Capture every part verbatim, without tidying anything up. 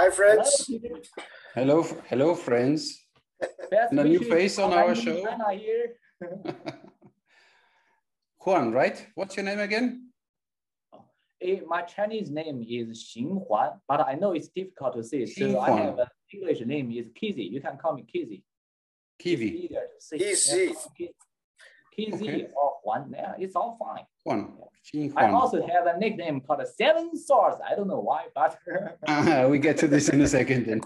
Hi, friends. Hello, hello, friends. Best And a new wishes face on from our Andy show. China here. Juan, right? What's your name again? Eh, my Chinese name is Xing Huan, but I know it's difficult to say, so Xing I Huan. have an English name is Kizzy. You can call me Kizzy. It's Kiwi. easier to say. Easy. Yeah, Kiz- Kizzy Okay. or Huan, yeah, it's all fine. Juan. Xing I Huan. also have a nickname called Seven Swords. I don't know why, but Ah, we get to this in a second then.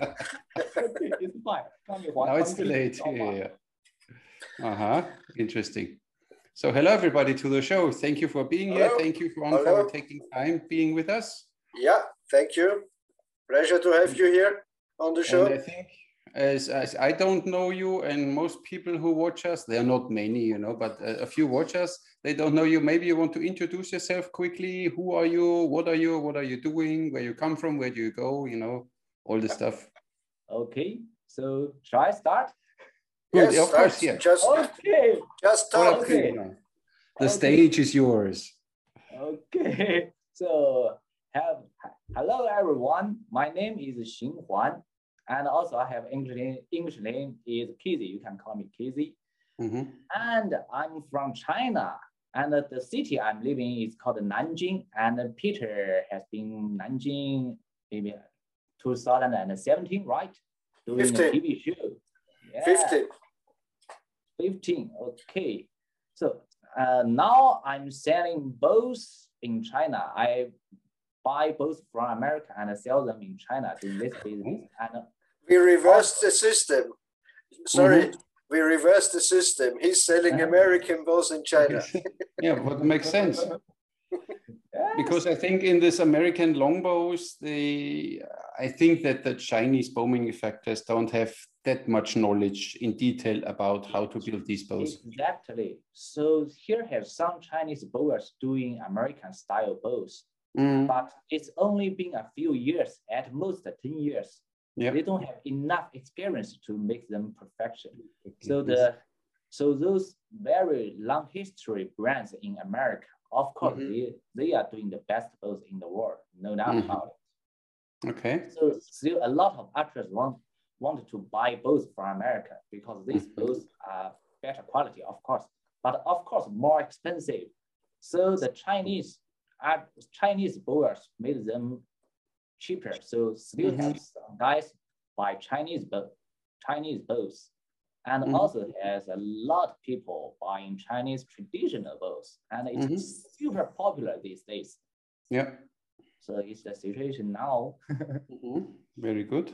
it's fine. Call me Huan. Now call it's me too Kizzy, late. it's all fine. Yeah. Uh-huh. Interesting. So hello, everybody, to the show. Thank you for being here. Hello. Thank you, Juan, Hello. for taking time being with us. Yeah, thank you. Pleasure to have you here on the show. And I think as, as I don't know you, and most people who watch us, there are not many, you know, but a, a few watch us, they don't know you. Maybe you want to introduce yourself quickly. Who are you? What are you? What are you doing? Where you come from? Where do you go? You know, all the stuff. Okay, so shall I start? Good, Yes, of course, that's yeah. Just, Okay. just All talk. up to you Okay. now. The Okay. stage is yours. Okay, so have hello everyone. My name is Xing Huan, and also I have English name, English name is Kizzy. You can call me Kizzy. Mhm. And I'm from China, and the city I'm living is called Nanjing. And Peter has been Nanjing maybe two thousand seventeen, right? Doing fifteen. a T V show. Yeah. fifteen. fifteen, okay. So uh, now I'm selling both in China. I buy both from America and sell them in China doing this business. And We reversed the system. Sorry, Mhm. we reversed the system. He's selling Uh-huh. American bows in China. Yeah, but it makes sense. yes. Because I think in this American longbows, they, I think that the Chinese bow manufacturers don't have that much knowledge in detail about how to build these bows. Exactly. So here have some Chinese bowers doing American style bows, Mm, but it's only been a few years, at most ten years. yeah. They don't have enough experience to make them perfection. So Yes. the so those very long history brands in America, of course, Mhm. they, they are doing the best bows in the world, no doubt Mhm. about it. Okay. So still a lot of archers want wanted to buy bows from America because these Mhm. bows are better quality, of course, but of course more expensive. So the Chinese art Chinese bowers made them cheaper. So still Mhm. have some guys buy Chinese bow, Chinese bows, and Mhm. also has a lot of people buying Chinese traditional bows, and it's Mhm. super popular these days. Yeah. So it's the situation now. Mhm. Very good.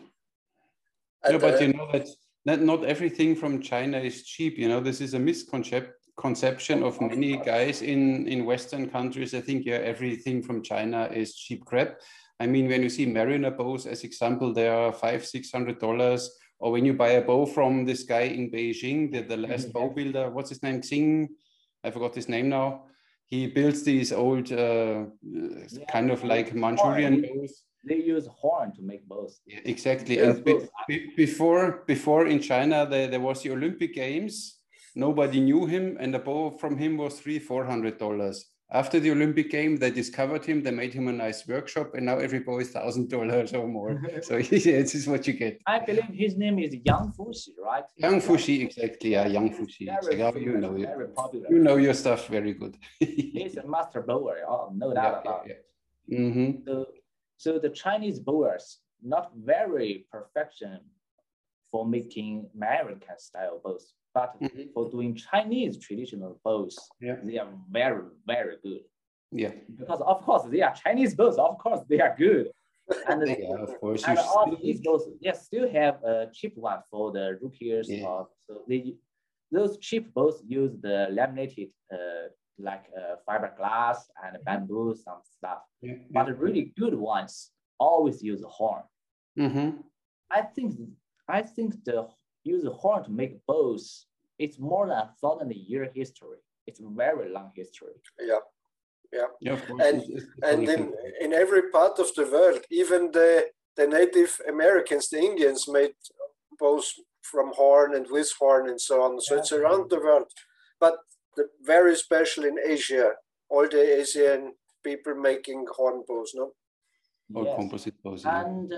And, No, but uh, you know that, that not everything from China is cheap. You know, this is a misconception conception of many guys in, in Western countries. I think, yeah, everything from China is cheap crap. I mean, when you see Mariner bows as example, they are five, six hundred dollars. Or when you buy a bow from this guy in Beijing, the, the last bow builder, what's his name? Xing, I forgot his name now. He builds these old, uh, kind of like Manchurian bows. They use horn to make bows. Yeah, exactly. Those And be, bows be- before before in China, there, there was the Olympic Games. Nobody knew him, and a bow from him was three, four hundred dollars. After the Olympic game, they discovered him. They made him a nice workshop, and now every bow is thousand dollars or more. So yeah, this is what you get. I believe his name is Yang Fuxi, right? Yang Fuxi, exactly. Yeah, Yang Fuxi. Very Exactly. Oh, you famous, know it. very popular. You know your stuff very good. He's a master bower. Oh, no doubt Yeah, about yeah, it. yeah. Mm-hmm. So, so the Chinese bowers not very perfection for making American style bows, but Mhm. for doing Chinese traditional bows, Yeah. they are very, very good. Yeah. Because of course they are Chinese bows, of course they are good. And, Yeah, of course. and You all still- these bows, yes, still have a cheap one for the rookies. Yeah. Or, so they, those cheap bows use the laminated uh, like uh, fiberglass and bamboo, some stuff. Yeah, But yeah. the really good ones always use horn. Mm-hmm. I think I think the use horn to make bows, it's more than a thousand year history. It's a very long history. yeah, yeah. Yeah, of course. And, It's- it's and in, historical. in every part of the world, even the, the Native Americans, the Indians, made bows from horn and with horn and so on. So it's around the world. But the, very special in Asia, all the Asian people making horn bows, no? Or Yes. composite bows. Yeah. And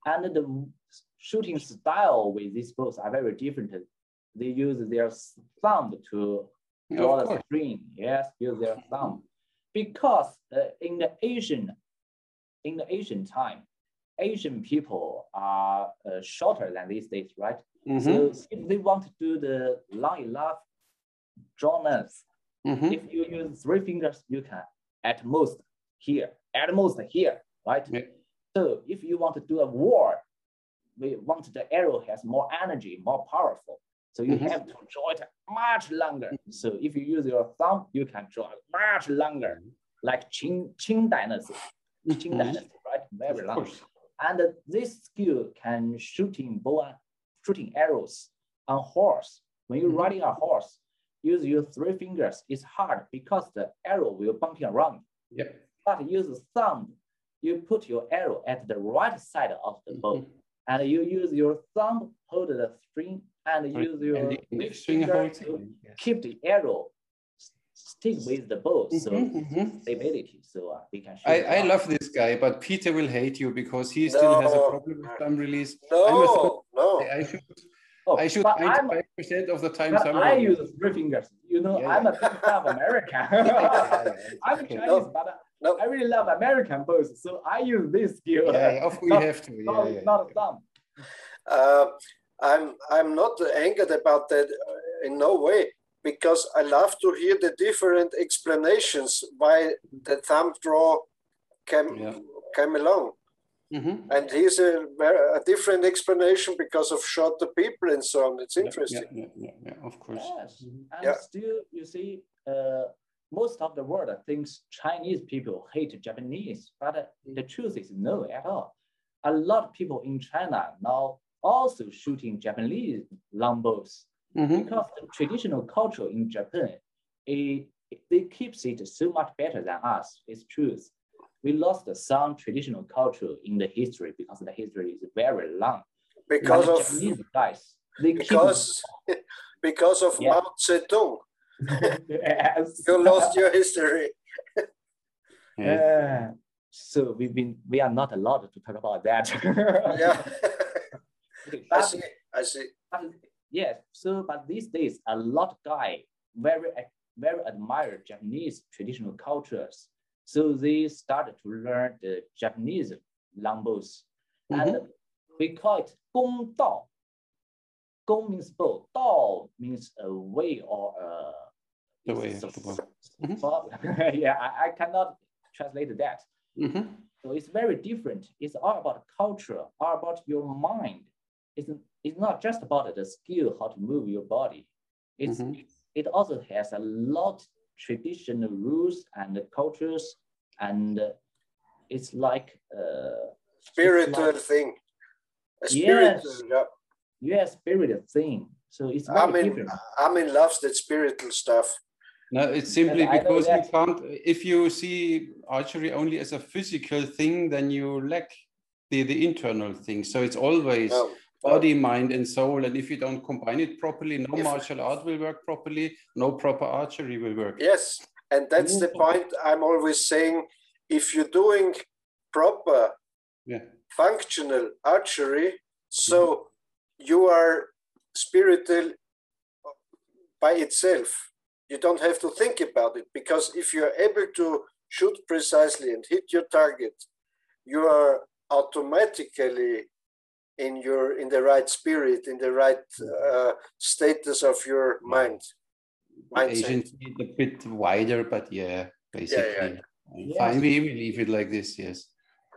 And the shooting style with these bows are very different. They use their thumb to draw the string. Yes, use their thumb. Because uh, in the Asian, in the Asian time, Asian people are uh, shorter than these days, right? Mm-hmm. So if they want to do the long enough drawness, mm-hmm. if you use three fingers, you can at most here, at most here, right? Yeah. So if you want to do a war, we want the arrow has more energy, more powerful. So you mm-hmm. have to draw it much longer. So if you use your thumb, you can draw it much longer, like Qing, Qing dynasty, Qing mm-hmm. dynasty, right? Very long. And uh, this skill can shooting bow, shooting arrows on horse. When you're mm-hmm. riding a horse, use your three fingers. It's hard because the arrow will bumping around. Yep. But use the thumb. You put your arrow at the right side of the bow, mm-hmm. and you use your thumb hold the string, and use your big finger to yes. keep the arrow stick with the bow. So mm-hmm. stability. So uh, they can shoot. I, I love this guy, but Peter will hate you because he still no. has a problem with thumb release. No, no. I should. Oh, I shoot ninety-five percent of the time. I use three fingers. You know, yeah, I'm yeah. a big fan of American. I'm okay. Chinese, no, but no. I really love American bows, so I use this skill. Yeah, yeah of course you have to. Yeah, not, yeah. not a thumb. Uh, I'm I'm not angered about that uh, in no way, because I love to hear the different explanations why the thumb draw came yeah. came along. Mm-hmm. And here's a, a different explanation because of shorter people and so on. It's interesting. Yeah, yeah, yeah, yeah of course. Yes. And yeah. still, you see, uh, most of the world thinks Chinese people hate Japanese, but uh, the truth is no at all. A lot of people in China now also shooting Japanese longbows mm-hmm. because the traditional culture in Japan, it, it, it keeps it so much better than us. It's truth. We lost some traditional culture in the history because the history is very long. Because of Japanese guys, they because keep... because of yeah. Mao Zedong, yes. you lost your history. uh, so we've been we are not allowed to talk about that. yeah, okay, but, I see. I see. But, yes. So, but these days, a lot of guys very very admire Japanese traditional cultures. So they started to learn the Japanese longbows. Mm-hmm. And we call it Gong Dao. Gong means bow. Dao means a way or a... The way of the bow. Mm-hmm. yeah, I, I cannot translate that. Mm-hmm. So it's very different. It's all about culture, all about your mind. It's, it's not just about the skill, how to move your body. It's, mm-hmm. It also has a lot traditional rules and cultures, and uh, it's like uh, spiritual like, thing. A spiritual, yes, yeah. yes, spiritual thing. So it's very I mean, different. I mean, loves that spiritual stuff. No, it's simply because you can't. If you see archery only as a physical thing, then you lack the the internal thing. So it's always. No. Body, mind, and soul. And if you don't combine it properly, no if, martial art will work properly, no proper archery will work. Yes, and that's the point I'm always saying. If you're doing proper, yeah. functional archery, so mm-hmm. you are spiritual by itself. You don't have to think about it, because if you're able to shoot precisely and hit your target, you are automatically in your in the right spirit, in the right uh, status of your mind. Asian a bit wider, but yeah, basically. Yeah, yeah. Yes. Fine, we leave it like this, yes.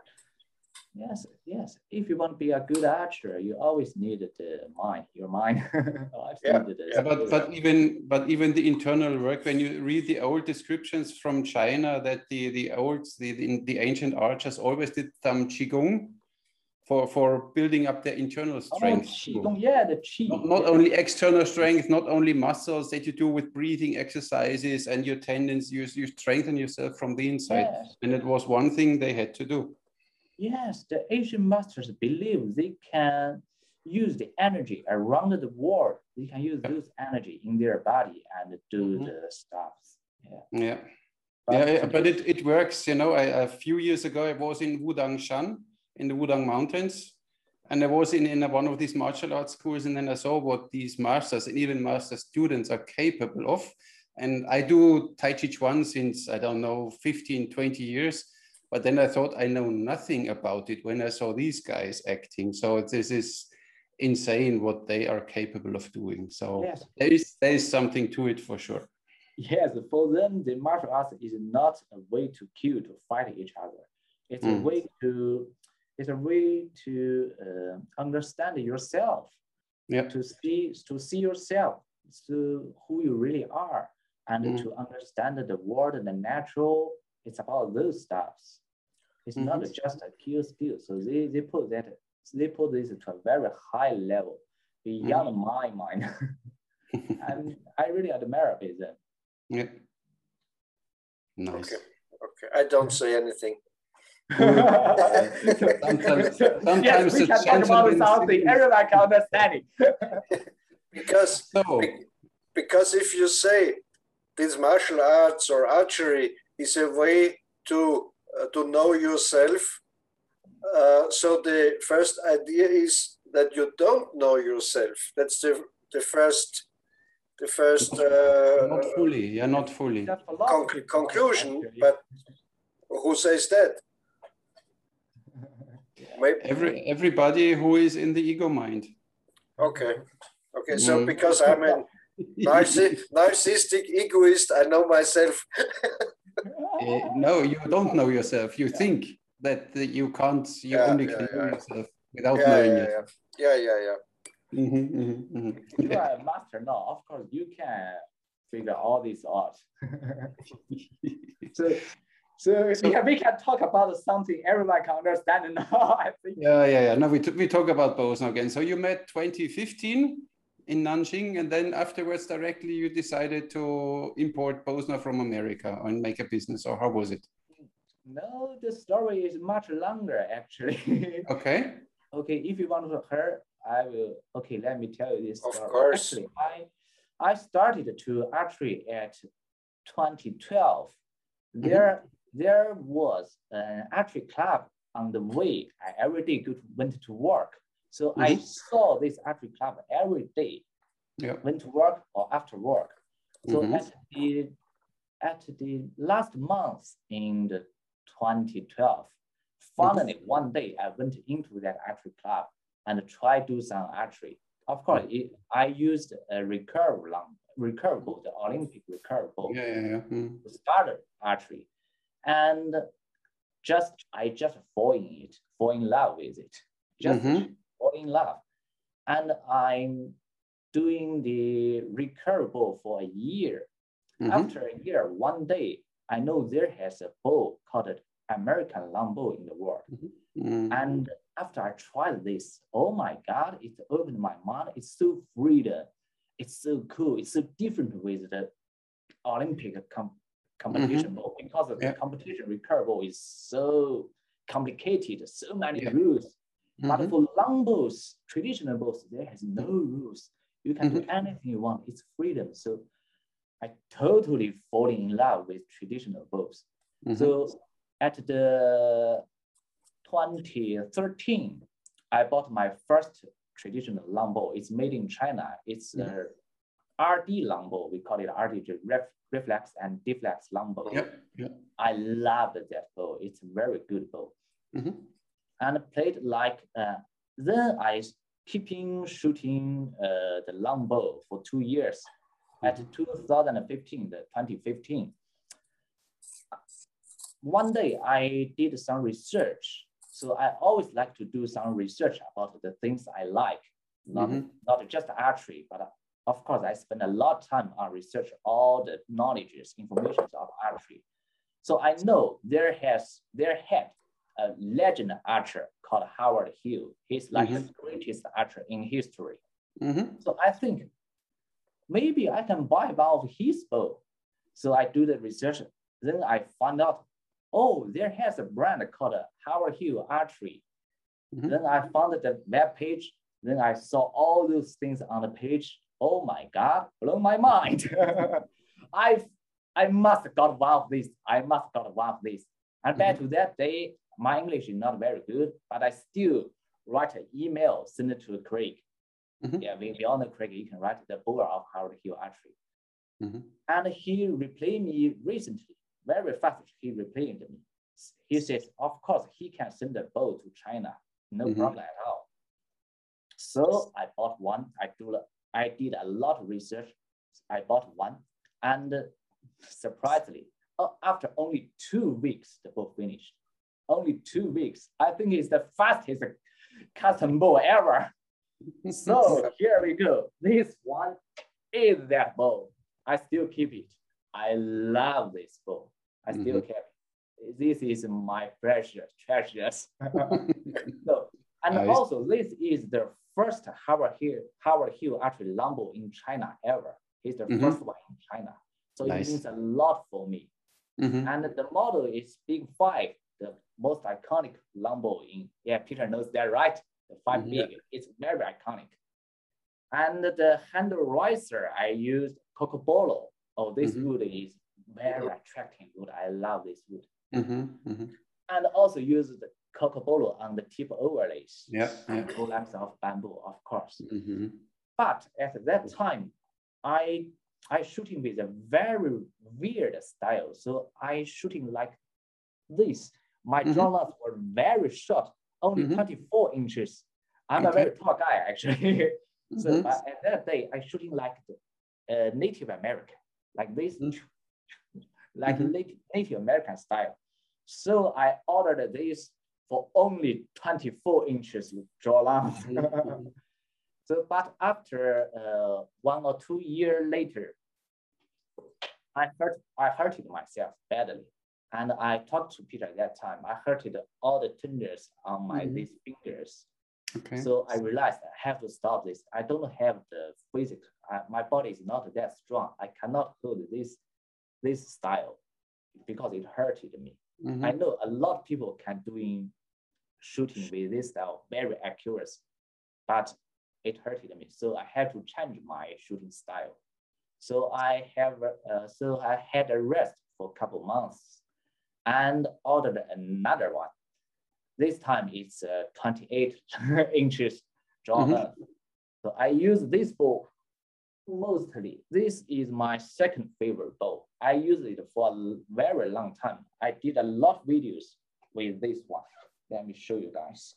Yes, yes. If you want to be a good archer, you always need the mind, your mind. yeah. yeah, but but even but even the internal work, when you read the old descriptions from China, that the the old the the, the ancient archers always did some qigong. For, for building up their internal strength. Oh, yeah, the qi. Not, not only external strength, not only muscles that you do with breathing exercises and your tendons, you, you strengthen yourself from the inside. Yes. And it was one thing they had to do. Yes, the Asian masters believe they can use the energy around the world. They can use yeah. those energy in their body and do mm-hmm. the stuff. Yeah. Yeah. But, yeah, but it, it works. You know, I, a few years ago, I was in Wudangshan, in the Wudang Mountains, And I was in, in a, one of these martial arts schools, and then I saw what these masters and even master students are capable of. And I do Tai Chi Chuan since, I don't know, fifteen, twenty years. But then I thought I know nothing about it when I saw these guys acting. So this is insane what they are capable of doing. So Yes. there is, there is something to it for sure. Yes, for them, the martial arts is not a way to kill, to fight each other. It's mm. a way to, it's a way to uh, understand yourself. Yep. To see, to see yourself, to who you really are, and mm. to understand the world and the natural. It's about those stuffs. It's mm-hmm. not just a kill skill. So they, they put that, they put this to a very high level beyond mm. my mind. And I really admire them. Yeah. Nice. Okay. Okay. I don't say anything. sometimes, sometimes yes, we can talk about something. Everyone can understand it. because, so. because if you say these martial arts or archery is a way to uh, to know yourself, uh, so the first idea is that you don't know yourself. That's the the first. The first uh, not fully, yeah, not fully. Conc conclusion, but who says that? Maybe. Every everybody who is in the ego mind. Okay, okay. So mm. because I'm a narciss narcissistic egoist, I know myself. uh, no, you don't know yourself. You think that you can't. You yeah, only yeah, can yeah. know yourself without yeah, knowing yeah, it. Yeah, yeah, yeah. yeah. Mm-hmm, mm-hmm, mm-hmm. You are a master now. Of course, you can figure all this out. so, so, so yeah, we can talk about something everyone can understand now. I think. Yeah, yeah, yeah. No, we we talk about Bosner again. So you met twenty fifteen in Nanjing, and then afterwards, directly you decided to import Bosner from America and make a business, or how was it? No, the story is much longer actually. Okay. Okay, if you want to hear. I will, okay, let me tell you this. Of story. course. Actually, I, I started to archery at twenty twelve. Mm-hmm. There, there was an archery club on the way. I every day go to, went to work. So mm-hmm. I saw this archery club every day. Yep. Went to work or after work. So mm-hmm. at the at the last month in the twenty twelve, finally mm-hmm. one day I went into that archery club and try to do some archery. Of course, it, I used a recurve long, recurve bow, the Olympic recurve bow, yeah, yeah, yeah. Mm. to start archery, and just I just fall in it, fall in love with it, just mm-hmm. fall in love, and I'm doing the recurve bow for a year. Mm-hmm. After a year, one day I know there has a bow called American longbow in the world, mm-hmm. and after I tried this, oh my God, it opened my mind. It's so freedom. It's so cool. It's so different with the Olympic com competition mm-hmm. bow, because of yeah. the competition recurve bow is so complicated, so many yeah. rules. Mm-hmm. But for long bows, traditional bows, there has no rules. You can mm-hmm. do anything you want. It's freedom. So I totally fall in love with traditional bows. Mm-hmm. So at the twenty thirteen, I bought my first traditional longbow. It's made in China. It's a mm-hmm. R D longbow. We call it R D, ref, reflex and deflex longbow. Yep. Yep. I love that bow. It's a very good bow. Mm-hmm. And played like, uh, then I keeping shooting uh, the longbow for two years. Mm-hmm. At two thousand fifteen, the twenty fifteen, one day I did some research. So I always like to do some research about the things I like, not, mm-hmm. not just archery, but of course I spend a lot of time on research all the knowledges, information of archery. So I know there has, there had a legend archer called Howard Hill. He's like mm-hmm. the greatest archer in history. Mm-hmm. So I think maybe I can buy one of his bow. So I do the research. Then I find out, oh, there has a brand called Howard Hill Archery. Mm-hmm. Then I found the web page. Then I saw all those things on the page. Oh my God, blow my mind. I I must got one of these. I must got one of these. And back mm-hmm. to that day, my English is not very good, but I still write an email, send it to Craig. Mm-hmm. Yeah, we, we all know Craig, you can write the bow of Howard Hill Archery. Mm-hmm. And he replied me recently, very fast, he replied me. He says, of course, he can send a bow to China, no Mm-hmm. problem at all. So I bought one. I do. I did a lot of research. I bought one, and uh, surprisingly, uh, after only two weeks, the bow finished. Only two weeks. I think it's the fastest custom bow ever. So here we go. This one is that bow. I still keep it. I love this bow. I still Mm-hmm. keep it. This is my precious treasures. So, and Nice. also this is the first Howard Hill Howard Hill archery longbow in China ever. It's the Mm-hmm. first one in China. So Nice. it means a lot for me. Mm-hmm. And the model is Big Five, the most iconic longbow in, yeah, Peter knows that, right? The five Mhm. big, it's very iconic. And the handle riser, I used Cocobolo. Oh, this Mhm. wood is very attractive wood. I love this wood. Mm-hmm. Mm-hmm. And also use the Cocobolo on the tip overlays. Yeah, yeah. Two lengths of bamboo, of course. Mm-hmm. But at that time, I I shooting with a very weird style. So I shooting like this. My Mhm. draw lines were very short, only Mhm. twenty-four inches. I'm a Okay. very tall guy, actually. So Mhm. but at that day, I shooting like the uh, Native American, like this, Mhm. like Mhm. Native, Native American style. So I ordered this for only twenty-four inches draw line. Mhm. So, but after uh, one or two years later, I hurt, I hurted myself badly. And I talked to Peter at that time. I hurted all the tendons on my Mhm. these fingers. Okay. So I realized I have to stop this. I don't have the physics. I, my body is not that strong. I cannot hold this, this style because it hurted me. Mhm. I know a lot of people can doing shooting with this style very accurate, but it hurted me. So I had to change my shooting style. So I have, uh, so I had a rest for a couple months and ordered another one. This time it's uh, twenty-eight inches draw Mhm. length. So I use this bow mostly. This is my second favorite bow. I use it for a very long time. I did a lot of videos with this one. Let me show you guys.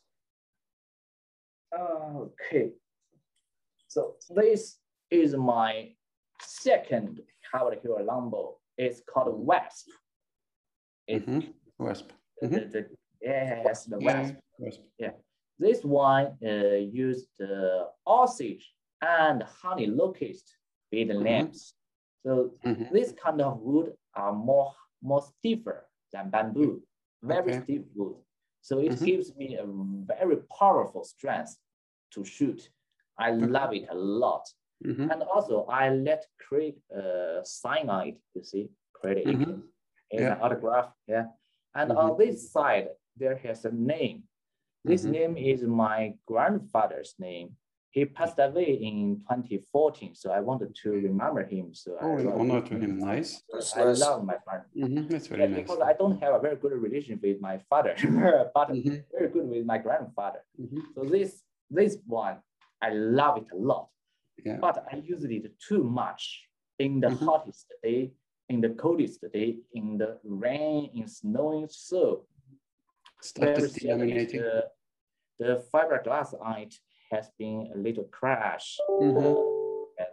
Okay. So this is my second Howard Hill longbow. It's called Wasp. It's Mhm. Wasp. the, Mhm. the, yes, the Yeah, Wasp. Wasp. Yeah. This one uh, used uh, osage and honey locust with the Mhm. lamps. So Mhm. this kind of wood are more, more stiffer than bamboo, very Okay. stiff wood. So it Mhm. gives me a very powerful strength to shoot. I love it a lot. Mhm. And also I let Craig uh, sign on it, you see, Craig Mhm. Aiken. It's Yeah. an autograph, yeah. And Mhm. on this side, there has a name. This Mhm. name is my grandfather's name. He passed away in twenty fourteen, so I wanted to remember him. So Oh, I an wrote honor his to name. him. Nice. That's I nice. love my father. Mhm. That's very Yeah, nice. because I don't have a very good relationship with my father, but Mhm. very good with my grandfather. Mhm. So this this one, I love it a lot, Yeah. but I use it too much in the Mhm. hottest day, in the coldest day, in the rain, in snowing. So Started very sadly, delaminating. the, the fiberglass on it has been a little crash Mhm. uh,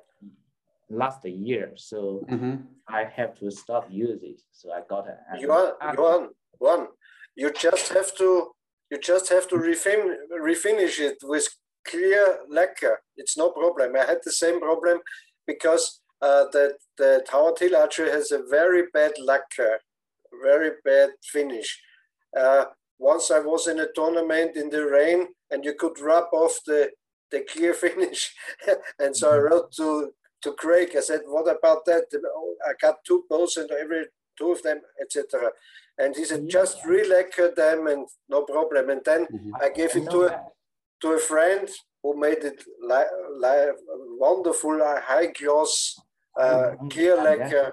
last year. So Mhm. I have to stop using it. So I got a Johan, Johan, Johan, you just have to you just have to refin refinish it with clear lacquer. It's no problem. I had the same problem because uh, the the Howard Hill archery has a very bad lacquer, very bad finish. Uh, once I was in a tournament in the rain, and you could rub off the the clear finish, and so I wrote to to Craig. I said, "What about that? I got two bows and every two of them, et cetera" And he said, "Just re-lacquer them and no problem." And then Mhm. I gave it to a to a friend who made it li li wonderful, uh, high gloss, uh, clear lacquer,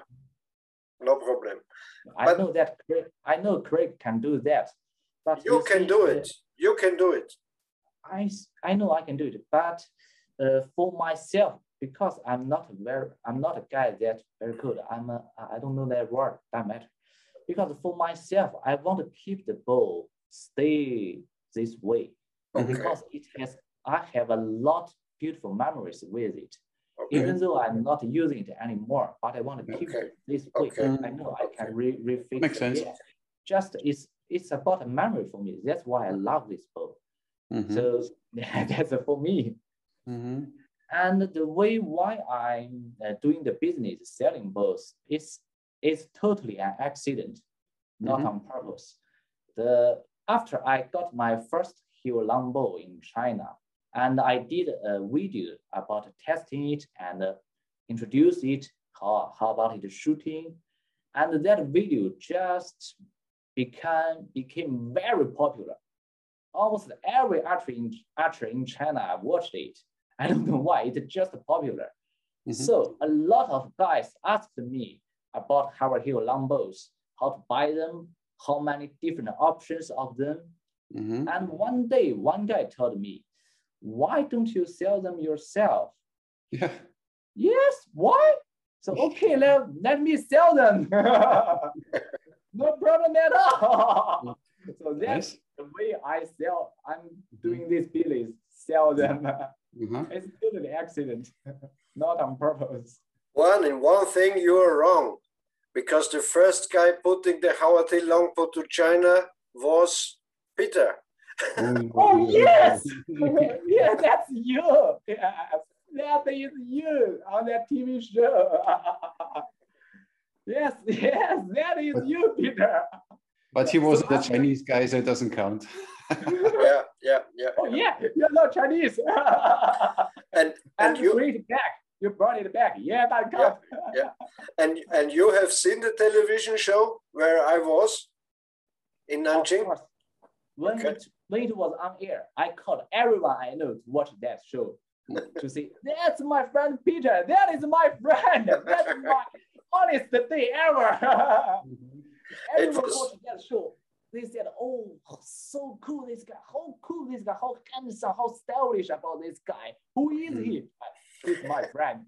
no problem. I But know that Craig, I know Craig can do that. But you you can see, do uh, it. You can do it. I, I know I can do it, but uh, for myself, because I'm not very, I'm not a guy that's very good. I'm a, I don't know that word, that matter. Because for myself, I want to keep the bow stay this way, Okay. because it has, I have a lot beautiful memories with it. Okay. Even though I'm not using it anymore, but I want to keep Okay. it this way. Okay. I know I can re refix Makes it. sense. Yeah. Just it's it's about a memory for me. That's why I love this bow. Mm-hmm. So yeah, that's for me. Mm-hmm. And the way why I'm uh, doing the business selling bows is is totally an accident, not Mm-hmm. on purpose. The after I got my first Huilong bow in China, and I did a video about testing it and uh, introduce it, how, how about it shooting. And that video just became, became very popular. Almost every archer in, archer in China watched it. I don't know why, it's just popular. Mm-hmm. So a lot of guys asked me about Howard Huilong bows, how to buy them, how many different options of them. Mm-hmm. And one day, one guy told me, why don't you sell them yourself? Yeah. Yes, why? So, okay, let, let me sell them. No problem at all. So that's nice. The way I sell, I'm doing this business, sell them. Mm-hmm. It's totally accident, not on purpose. One, in one thing you are wrong, because the first guy putting the Howard Huilong bow to China was Peter. Oh, yes! Yeah, that's you. Yes. That is you on that T V show. Yes, yes, that is but, you, Peter. But he wasn't a Chinese guy, so it doesn't count. Yeah, yeah, yeah. Oh, yeah, you're not Chinese. and and, and you bring it back. You brought it back. Yeah, that counts. Yeah, yeah. And, and you have seen the television show where I was in Nanjing? Of course. When, okay. it, when it was on air, I called everyone I know to watch that show to say, that's my friend Peter. That is my friend. That's my honest day ever. Everyone was, watched that show. They said, oh, so cool this guy. How cool this guy. How handsome, how stylish about this guy. Who is he? He's my friend.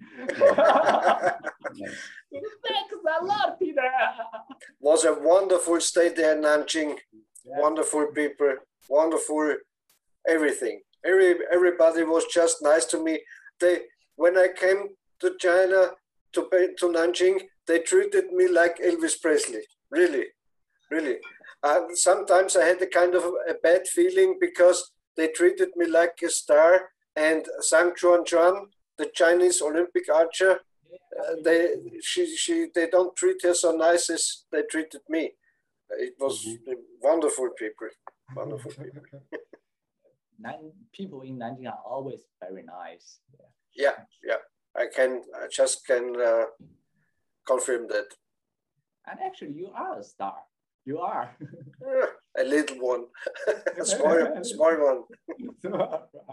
Thanks a lot, Peter. Was a wonderful stay there in Nanjing. Yeah. Wonderful people, wonderful everything. Every everybody was just nice to me. They when I came to China to to Nanjing, they treated me like Elvis Presley. Really, really. Uh, sometimes I had a kind of a bad feeling because they treated me like a star. And Zhang Chuanchuan, the Chinese Olympic archer, uh, they she she they don't treat her so nice as they treated me. It was mm-hmm. wonderful people, wonderful people. People in Nanjing are always very nice. Yeah, yeah, I can, I just can uh, confirm that. And actually, you are a star. You are. A little one, a small, small one.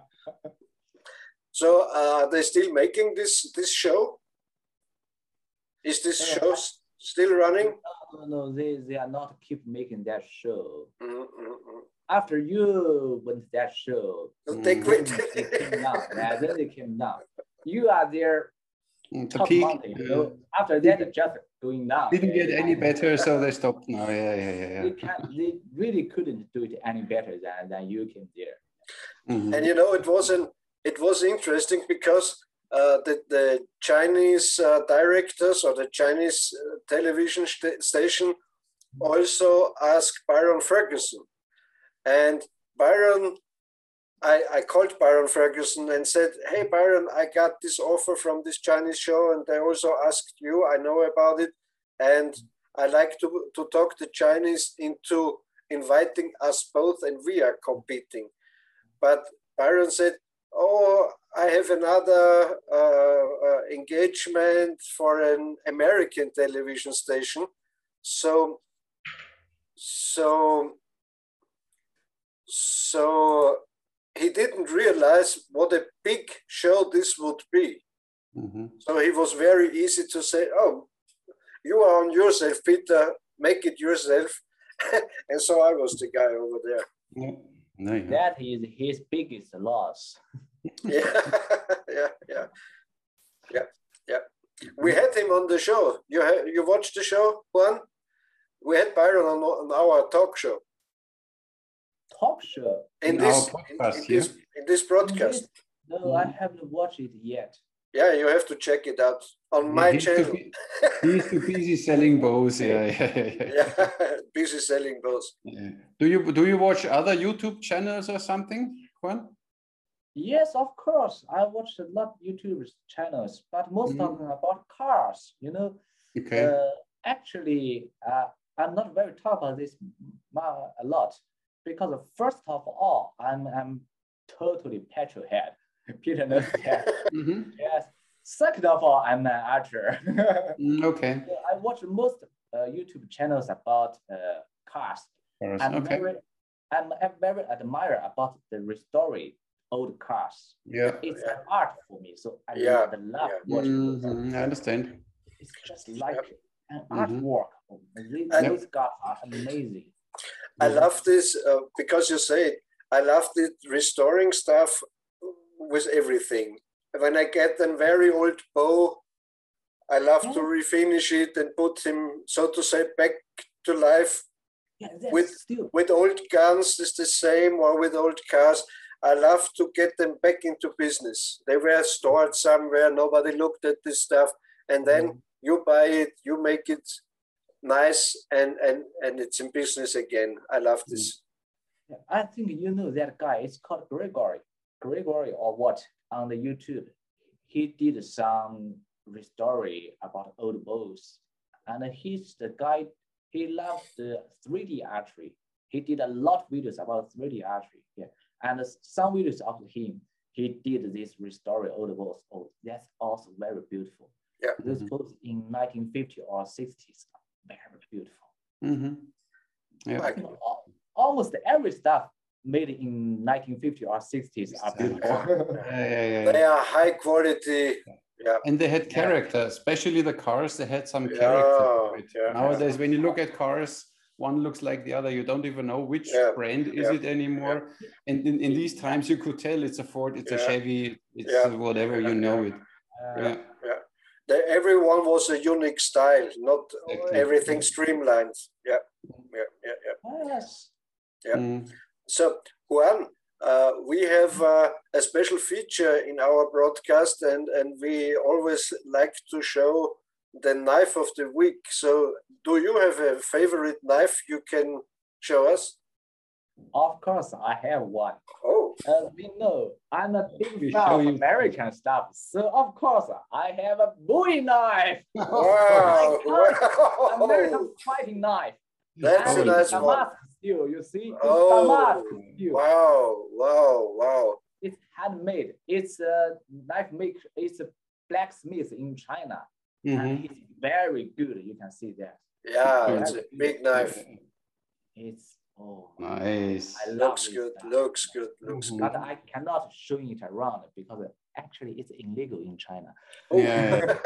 So uh, they're still making this this show? Is this uh, show still running? No, no, they, they are not keep making that show. Mm-hmm. After you went to that show, they quit. They came down. Yeah, then they came down. You are their top peak, mountain. You know? After that, it's just going down. Didn't yeah, get yeah. any better, so they stopped now. Yeah, yeah, yeah. yeah. They, can, they really couldn't do it any better than, than you came there. Mm-hmm. And you know, it wasn't. It was interesting because uh, the, the Chinese uh, directors or the Chinese uh, television st station also asked Byron Ferguson. And Byron, I, I called Byron Ferguson and said, hey, Byron, I got this offer from this Chinese show and they also asked you, I know about it. And I like to, to talk the Chinese into inviting us both and we are competing. But Byron said, oh, I have another uh, uh, engagement for an American television station. So, so, so he didn't realize what a big show this would be. Mm-hmm. So he was very easy to say, oh, you are on yourself, Peter, make it yourself. And so I was the guy over there. Yeah. No, yeah. That is his biggest loss. Yeah, yeah, yeah, yeah, yeah. We had him on the show. You ha- you watched the show, Juan? We had Byron on, on our talk show. Talk show. In In this, our in, podcast in here. this, in this broadcast. No, I haven't watched it yet. Yeah, you have to check it out on my He's channel. too, he's too busy selling bows. Yeah, yeah, yeah. Yeah, busy selling those. Yeah. Do you do you watch other YouTube channels or something, Juan? Yes, of course. I watched a lot of YouTube channels, but most Mhm. of them about cars. You know, Okay. uh, actually, uh, I'm not very talk about this ma- a lot because first of all, I'm I'm totally petrol head. Peter knows that. Mhm. Yes. Second of all, I'm an actor. Mm, okay. So I watch most uh, YouTube channels about uh, cars. Cars, I'm okay. very, I'm, I'm very admire about the restoring old cars. Yeah. It's Yeah. an art for me, so I Yeah, love yeah. watching those. Mhm, I understand. It's just like an Mhm. artwork. These, And- these cars are amazing. I love this uh, because you say it. I love the restoring stuff with everything. When I get a very old bow, I love to Yeah. refinish it and put him, so to say, back to life. Yeah, that's With- still. With old guns, it's the same, or with old cars. I love to get them back into business. They were stored somewhere, nobody looked at this stuff, and then you buy it, you make it nice, and and and it's in business again. I love this. Yeah, I think you know that guy. It's called Gregory. Gregory or what on the YouTube. He did some story about old bows, and he's the guy. He loves the three D archery. He did a lot of videos about three D archery. Yeah, and some videos of him. He did this restore old bows. Oh, that's also very beautiful. Yeah. Those bows in nineteen fifty or sixties are very beautiful. Mm-hmm. Yeah. I think al- almost every stuff made in nineteen fifty or sixties are beautiful. Yeah, yeah, yeah. They are high quality. Yeah. And they had character, especially the cars. They had some character. to Yeah, it. yeah. Nowadays, when you look at cars, one looks like the other. You don't even know which Yeah, brand is yeah, it anymore. And in, in these times, you could tell it's a Ford, it's a Yeah. Chevy, it's Yeah. uh, whatever, you know it. Uh, Yeah. They, everyone was a unique style, not Exactly. everything streamlined. Yeah, yeah, yeah, yeah. Yes. Yeah. Mm. So, Juan, uh, we have uh, a special feature in our broadcast, and, and we always like to show the knife of the week. So, do you have a favorite knife you can show us? Of course, I have one. Oh, As we know, I'm a big We fan show of you- American stuff. So, of course, I have a Bowie knife, wow! wow. American fighting knife. That's a And nice it's one. Damascus steel, you see? It's Oh, Damascus steel. Wow, wow, wow. It's handmade. It's a knife maker. It's a blacksmith in China. Mhm. And it's very good. You can see that. Yeah, it's a big knife. It's, oh, Nice. I love Looks this good, stuff. looks good, looks Mhm. good. But I cannot show it around because actually it's illegal in China. Oh. Yeah,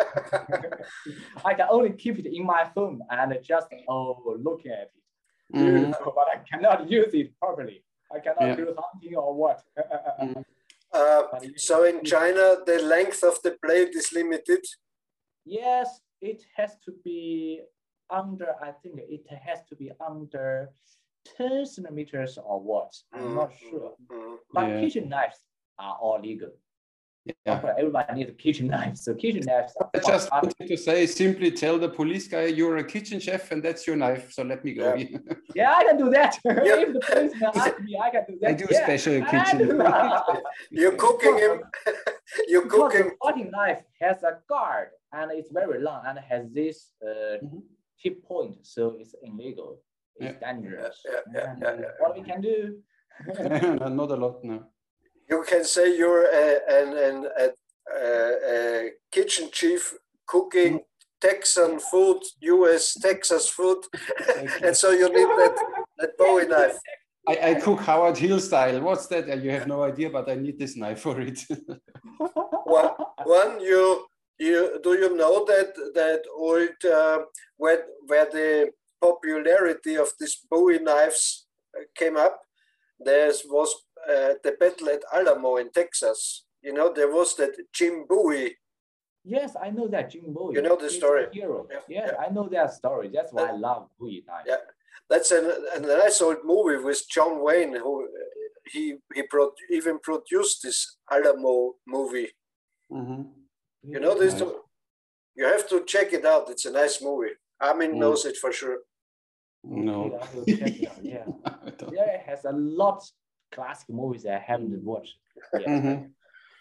I can only keep it in my home and just oh looking at it. Mhm. But I cannot use it properly. I cannot Yeah. do hunting or what. Mhm. Uh, But you- so in China, the length of the blade is limited. Yes, it has to be under, I think it has to be under ten centimeters or what. I'm not sure. Mm. But Yeah. kitchen knives are all legal. Yeah. Okay, everybody needs a kitchen knife. So kitchen knives are I just are- wanted to say, simply tell the police guy you're a kitchen chef and that's your knife. So let me go. yeah, I can do that. Yeah. If the policeman asks me, I can do that. I do Yeah, special I kitchen. do that. You're cooking him. You're Because cooking. the potting knife has a guard and it's very long and has this uh, Mhm. tip point, so it's illegal. It's Yeah. dangerous. Yeah, yeah, yeah, And yeah, yeah. What we can do? No, not a lot, no. You can say you're a, an, an, a, a, a kitchen chief cooking Texan food, U S Texas food, and so you need that, that Bowie knife. I, I cook Howard Hill style. What's that? Uh, You have no idea, but I need this knife for it. One, one you you do you know that that old uh, where where the popularity of these Bowie knives came up? there was uh, the battle at Alamo in Texas. You know, there was that Jim Bowie. Yes, I know that Jim Bowie. You know the He's story. a hero. Yeah, Yeah, yeah. I know that story. That's why Uh, I love Bowie knife. Yeah, that's an, a nice old movie with John Wayne, who he he pro even produced this Alamo movie. Mm-hmm. You know this? Nice. You have to check it out. It's a nice movie. Armin Mm. knows it for sure. No. Okay, I will check it out. Yeah, I don't- yeah, it has a lot classic movies I haven't watched. Yeah. Mhm.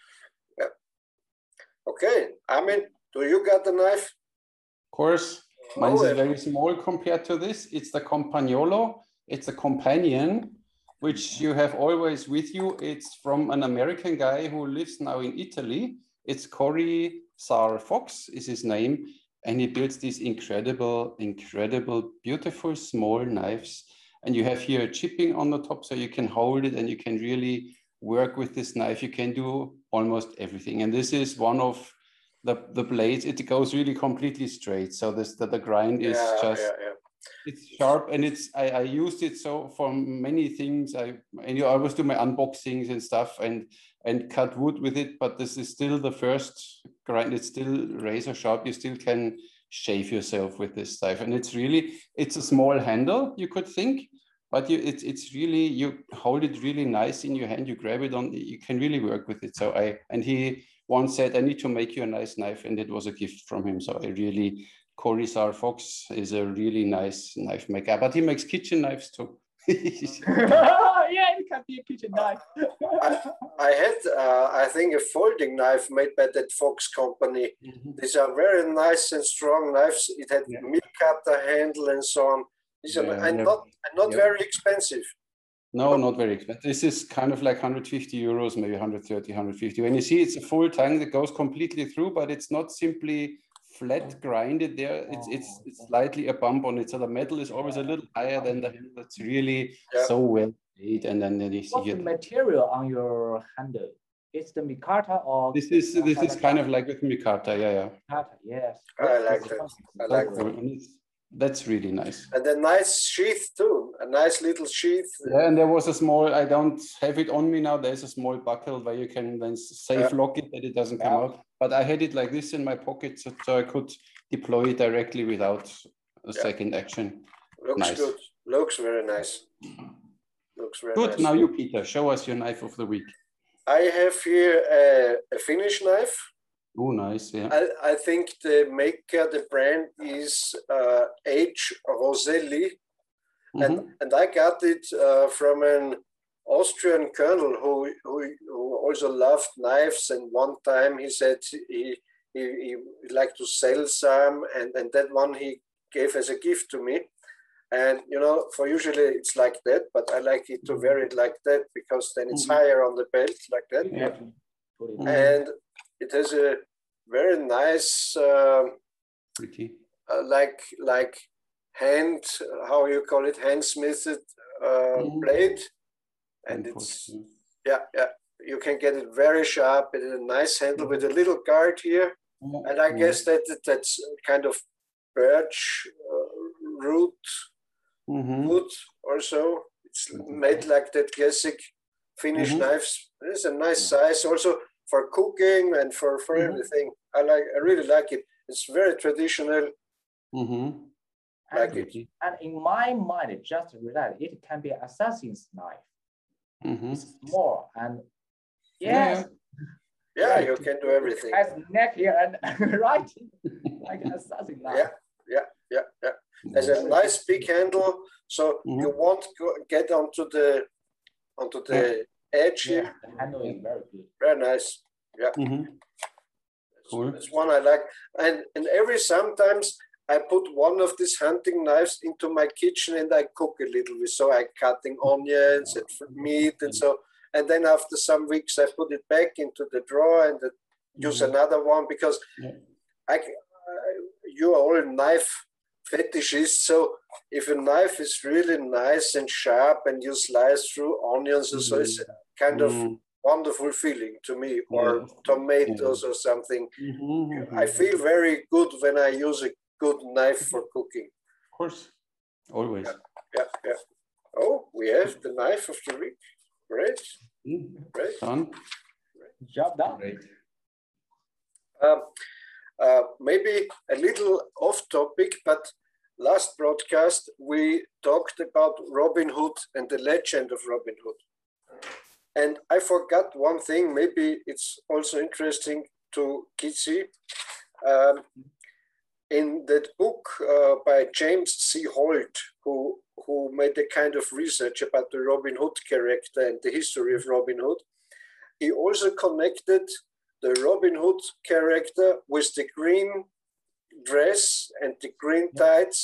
Okay, Armin, do you got the knife? Of course, mine Oh, is yeah. very small compared to this. It's the Campagnolo. It's a companion, which you have always with you. It's from an American guy who lives now in Italy. It's Cory Sar Fox is his name. And he builds these incredible, incredible, beautiful small knives. And you have here a chipping on the top, so you can hold it and you can really work with this knife. You can do almost everything. And this is one of the, the blades. It goes really completely straight. So this the, the grind is Yeah, just, yeah, yeah. it's sharp. And it's I, I used it so for many things. I and you always do my unboxings and stuff and and cut wood with it. But this is still the first grind. It's still razor sharp. You still can shave yourself with this knife. And it's really, it's a small handle, you could think. But you, it's it's really, you hold it really nice in your hand. You grab it on, you can really work with it. So I, and he once said, I need to make you a nice knife. And it was a gift from him. So I really, Cory Sar Fox is a really nice knife maker. But he makes kitchen knives too. Yeah, it can be a kitchen knife. I had, uh, I think, a folding knife made by that Fox company. Mhm. These are very nice and strong knives. It had Yeah. meat cutter handle and so on. These are Yeah, and yeah. not and not Yeah. very expensive. No, not very expensive. This is kind of like one hundred fifty euros, maybe one hundred thirty, one hundred fifty. When you see it's a full tang that goes completely through, but it's not simply flat grinded there. It's it's Oh, it's slightly a bump on it. So the metal is always a little higher than the handle. It's really Yeah. so well made. And then, then you see What's the it. material on your handle? It's the micarta or This is this is kind of like with Mikata. Yeah, yeah. micarta? Yes. I That's like the that. something I so like So that. cool. And it's, that's really nice. And a nice sheath too. A nice little sheath. Yeah, and there was a small, I don't have it on me now. There's a small buckle where you can then safe Yeah. lock it that it doesn't come Yeah. out. But I had it like this in my pocket so, so I could deploy it directly without a Yeah. second action. Looks Nice. good. Looks very nice. Looks very Good. nice. Now you, Peter, show us your knife of the week. I have here a, a Finnish knife. Oh, nice. Yeah. I, I think the maker, the brand is uh, H. Roselli. And, Mhm. and I got it uh, from an Austrian colonel who, who, who also loved knives. And one time he said he, he, he liked to sell some, and, and that one he gave as a gift to me. And, you know, for usually it's like that, but I like it to wear it like that because then it's Mhm. higher on the belt like that. Yeah. Put it Mm. And it has a very nice, um, Pretty. uh, like, like hand, how you call it, hand-smithed uh, Mhm. blade. And it's, Unfortunately. yeah, yeah, you can get it very sharp. It is a nice handle with a little guard here. And I Yeah. guess that that- that's kind of birch uh, root Mhm. wood or so. It's made like that classic Finnish Mhm. knives. It's a nice size also for cooking and for, for Mhm. everything. I like, I really like it. It's very traditional. Mhm. Like and, it. Pretty. and in my mind, it just realized it can be assassin's knife. Mhm. It's small and Yeah, yes, Yeah, Right. you can do everything. it has neck here and right, like an assassin knife. Yeah, yeah, yeah, yeah. There's a nice big handle, so Mhm. you won't go, get onto the onto the edge Yeah, here. the handle is very good. Very nice. Yeah. Mhm. Cool. That's one I like. And and every sometimes I put one of these hunting knives into my kitchen and I cook a little with. So I cutting onions and f- meat and so. And then after some weeks I put it back into the drawer and then use Mhm. another one because Yeah. I, c- I- you are all knife fetishists. So if a knife is really nice and sharp and you slice through onions and so, it's kind of Mm. wonderful feeling to me, or Yeah. tomatoes or something. Mhm. I feel very good when I use a good knife for cooking. Of course, always. Yeah, yeah. Oh, we have the knife of the week. Great. Great. Done. Job done. Great. Um, uh, maybe a little off topic, but last broadcast we talked about Robin Hood and the legend of Robin Hood. And I forgot one thing, maybe it's also interesting to Kitsi. Um, in that book uh, by James C. Holt, who, who made a kind of research about the Robin Hood character and the history of Robin Hood, he also connected the Robin Hood character with the green dress and the green tights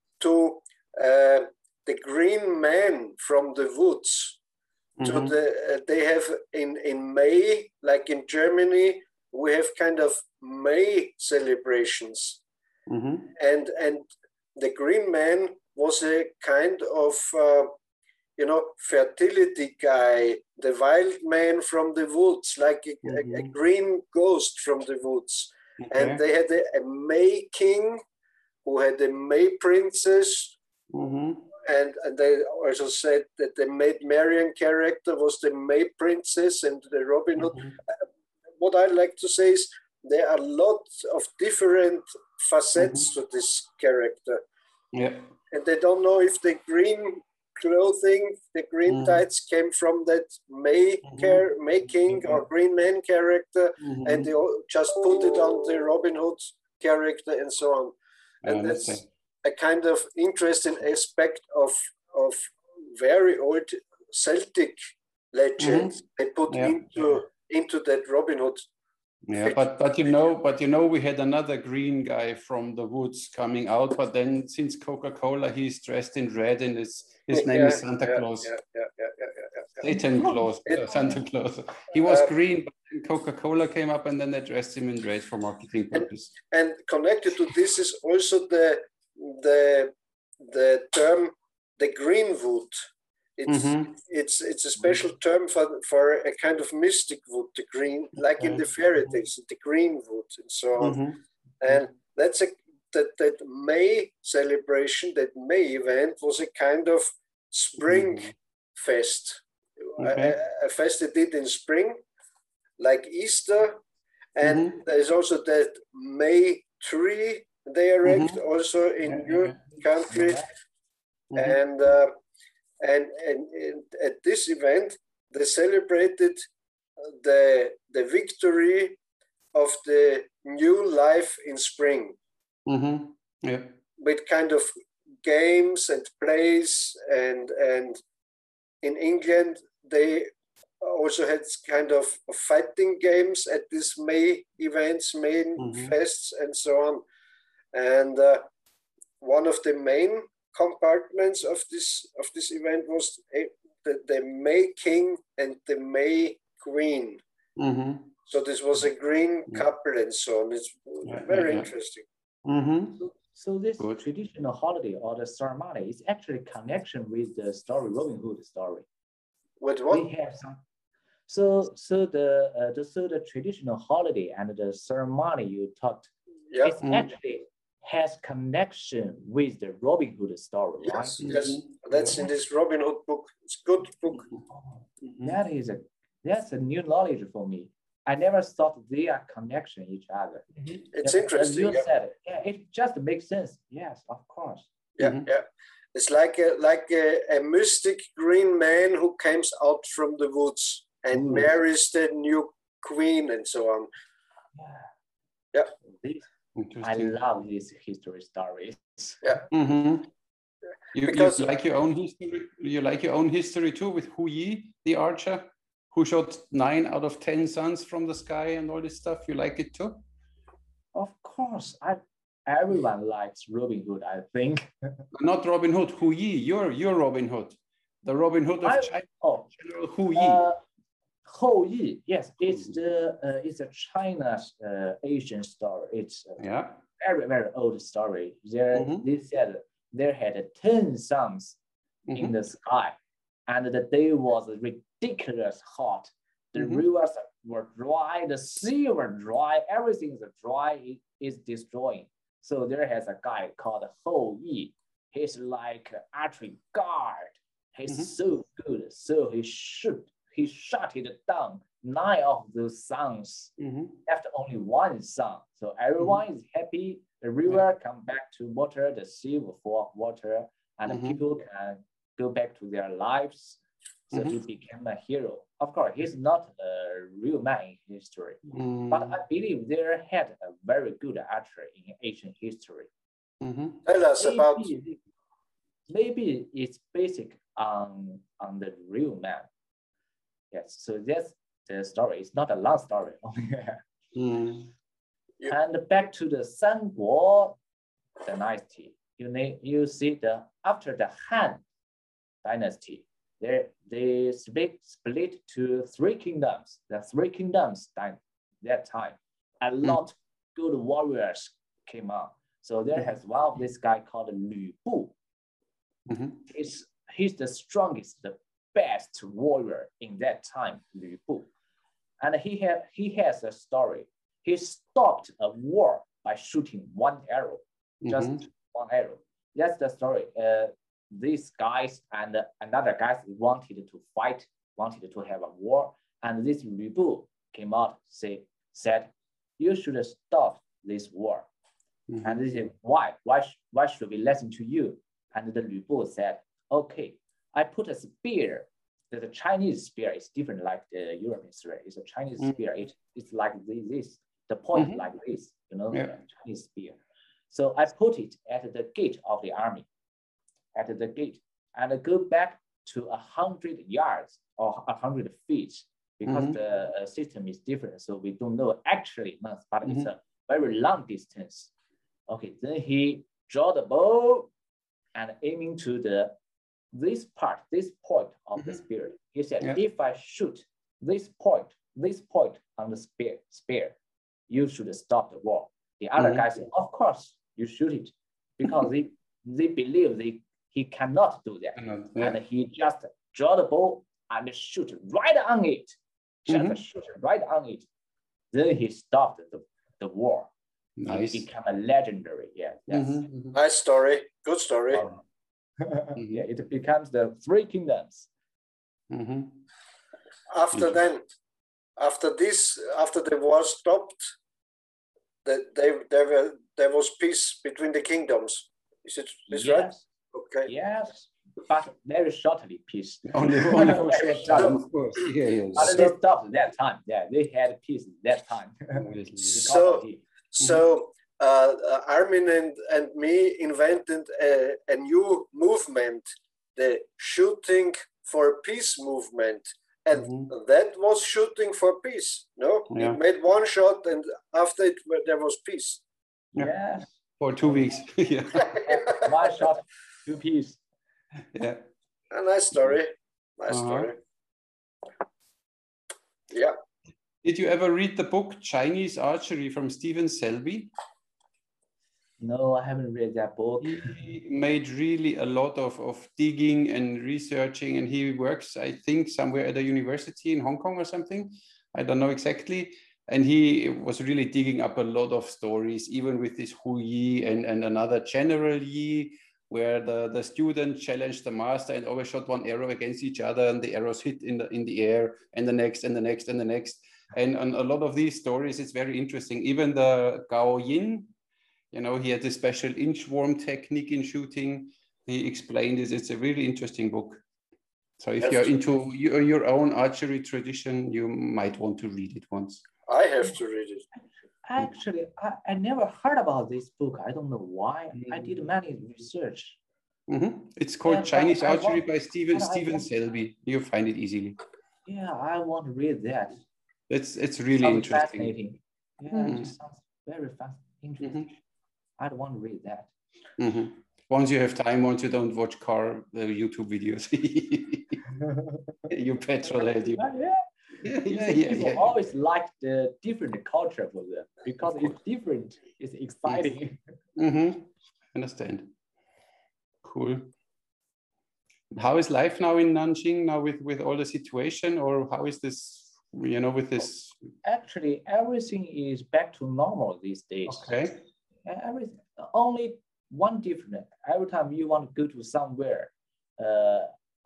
to uh, the green man from the woods. Mm-hmm. So the, uh, they have in, in May, like in Germany, we have kind of May celebrations. Mm-hmm. And, and the green man was a kind of, uh, you know, fertility guy, the wild man from the woods, like a, mm-hmm. a, a green ghost from the woods. Okay. And they had a, a May king who had a May princess. Mm-hmm. And, and they also said that the Maid Marian character was the May princess and the Robin Hood. Mm-hmm. Uh, what I like to say is there are lots of different facets mm-hmm. to this character. Yeah. And they don't know if the green clothing, the green mm-hmm. tights came from that May, mm-hmm. car- May King or Green Man character, mm-hmm. and they just put it on the Robin Hood character and so on. And yeah, that's a kind of interesting aspect of, of very old Celtic legends mm-hmm. they put yeah. into, into that Robin Hood. Yeah, but but you know, but you know, we had another green guy from the woods coming out, but then since Coca-Cola, he's dressed in red, and his his name yeah, is Santa yeah, Claus. Yeah, yeah, yeah, yeah, yeah, yeah. Satan Claus, uh, Santa Claus. He was uh, green, but then Coca-Cola came up, and then they dressed him in red for marketing purpose. And, and connected to this is also the the the term the green wood. It's mm-hmm. it's it's a special term for for a kind of mystic wood, the green, like in the fairy tales, the green wood and so on. Mm-hmm. And that's a that that May celebration, that May event was a kind of spring mm-hmm. fest, okay. a, a fest they did in spring, like Easter, and mm-hmm. there's also that May tree they erect mm-hmm. also in yeah, your yeah. country, mm-hmm. and. Uh, And, and, and at this event, they celebrated the, the victory of the new life in spring. Mm-hmm. Yeah. With kind of games and plays. And, and in England, they also had kind of fighting games at these May events, May mm-hmm. fests, and so on. And uh, one of the main compartments of this of this event was a, the, the May King and the May Queen. Mm-hmm. So this was a green yeah. couple and so on. It's yeah, very yeah. interesting. Mm-hmm. So, so this Good. traditional holiday or the ceremony is actually connection with the story, Robin Hood story. With what? We have some. So so the uh, the so the traditional holiday and the ceremony you talked. Yeah. It's mm-hmm. actually has connection with the Robin Hood story, yes, right? Yes, that's in this Robin Hood book. It's a good book. Mm-hmm. That is a that's a new knowledge for me. I never thought they are connection each other. Mm-hmm. It's yeah, interesting. As you yeah. said it. Yeah, it just makes sense. Yes, of course. Yeah, mm-hmm. yeah. It's like a like a, a mystic green man who comes out from the woods and mm. marries the new queen and so on. Yeah. Yeah. This, I love these history stories. Yeah. Mm-hmm. You, because, you like your own history. You like your own history too, with Hu Yi, the archer, who shot nine out of ten suns from the sky and all this stuff. You like it too? Of course, I. Everyone likes Robin Hood, I think. Not Robin Hood. Hu Yi. You're you're Robin Hood. The Robin Hood of I, China. Oh, General Hu Yi. Uh, Hou Yi, yes, it's the uh, it's a China's uh, Asian story. It's a yeah. very very old story. There, mm-hmm. they said there had ten suns mm-hmm. in the sky, and the day was ridiculous hot. The mm-hmm. rivers were dry, the sea were dry, everything is dry. It is destroying. So there has a guy called Hou Yi. He's like an archery guard, He's Mhm. so good. So he shoot, he shut it down. Nine of those sons, Mhm. left only one son. So everyone is happy. The river come back to water, the sea will full of water, and the Mhm. people can go back to their lives. So he Mhm. became a hero. Of course, he's not a real man in history, but I Mm. believe there had a very good actor in ancient history. Mhm. Tell us about. Maybe, maybe it's basic on, on the real man. Yes, so that's the story. It's not a long story. Mm. You- And back to the Sanguo dynasty, you need you see the after the Han dynasty, they they split split to three kingdoms. The three kingdoms that that time, a lot good warriors came out. So there has one of this guy called Lü Bu. Mhm. He's he's the strongest, the best warrior in that time, Lü Bu. And he had he has a story. He stopped a war by shooting one arrow, just Mhm. one arrow. That's the story. Uh, these guys and another guys wanted to fight, wanted to have a war, and this Lü Bu came out, say, said, "You should stop this war." Mhm. And they said, "Why? Why? Why should we listen to you?" And the Lü Bu said, "Okay, I put a spear. The, the Chinese spear is different like the European spear. It's a Chinese Mm. spear. It, it's like this, this. The point Mhm. like this, you know, Yeah. the Chinese spear. So I put it at the gate of the army, at the gate, and I go back to a hundred yards or a hundred feet because Mhm. the uh, system is different. So we don't know actually, but it's Mhm. a very long distance. Okay, then he draw the bow and aiming to the this part, this point of the Mhm. spear. He said, Yeah. if I shoot this point, this point on the spear, spear, you should stop the war. The other Mhm. guy said, of course, you shoot it, because they they believe they he cannot do that. Cannot, yeah. And he just draw the bow and shoot right on it. Just Mhm. shoot right on it. Then he stopped the, the war. Nice. It became a legendary. Yeah, that's Mhm. Mhm. Nice story. Good story. um, yeah, it becomes the three kingdoms. Mhm. After then, after this, after the war stopped, that they there were there was peace between the kingdoms. Is it this right? Yes, Okay. yes, but very shortly peace. Only, only for a Very short time, short. of course. Yeah, yeah. But So- they stopped that time. Yeah, they had peace that time. Obviously. Because So- of him. So uh, uh, Armin and, and me invented a, a new movement, the shooting for peace movement. And Mhm. that was shooting for peace. No, Yeah. you made one shot, and after it, there was peace. Yeah. Yes, For two weeks. Yeah. one shot, two peace. Yeah. A nice story. Nice Uh-huh. story. Yeah. Did you ever read the book Chinese Archery from Stephen Selby? No, I haven't read that book. He made really a lot of, of digging and researching, and he works, I think, somewhere at a university in Hong Kong or something. I don't know exactly. And he was really digging up a lot of stories, even with this Hu Yi and, and another General Yi, where the, the student challenged the master and always shot one arrow against each other, and the arrows hit in the in the air, and the next, and the next, and the next. And on a lot of these stories, it's very interesting. Even the Gao Yin, you know, he had a special inchworm technique in shooting. He explained this. It's a really interesting book. So if Yes. you're into your, your own archery tradition, you might want to read it once. I have to read it. Actually, I, I never heard about this book. I don't know why. I did many research. Mm-hmm. It's called And Chinese I- I Archery want- by Stephen and I Stephen want- Selby. You'll find it easily. Yeah, I want to read that. It's it's really Sounds interesting. fascinating. Yeah, Mhm. it sounds very fast, interesting. I'd want to read that. Mhm. Once you have time, once you don't watch car uh, YouTube videos, you petrol head. You. Uh, yeah. Yeah, You yeah, see, yeah, people yeah. always like the different culture for them because Of it's different, it's exciting. Mm-hmm. Understand. Cool. How is life now in Nanjing now with with all the situation, or how is this? You know, with this. Actually, everything is back to normal these days. Okay. And everything, only one different. Every time you want to go to somewhere, uh,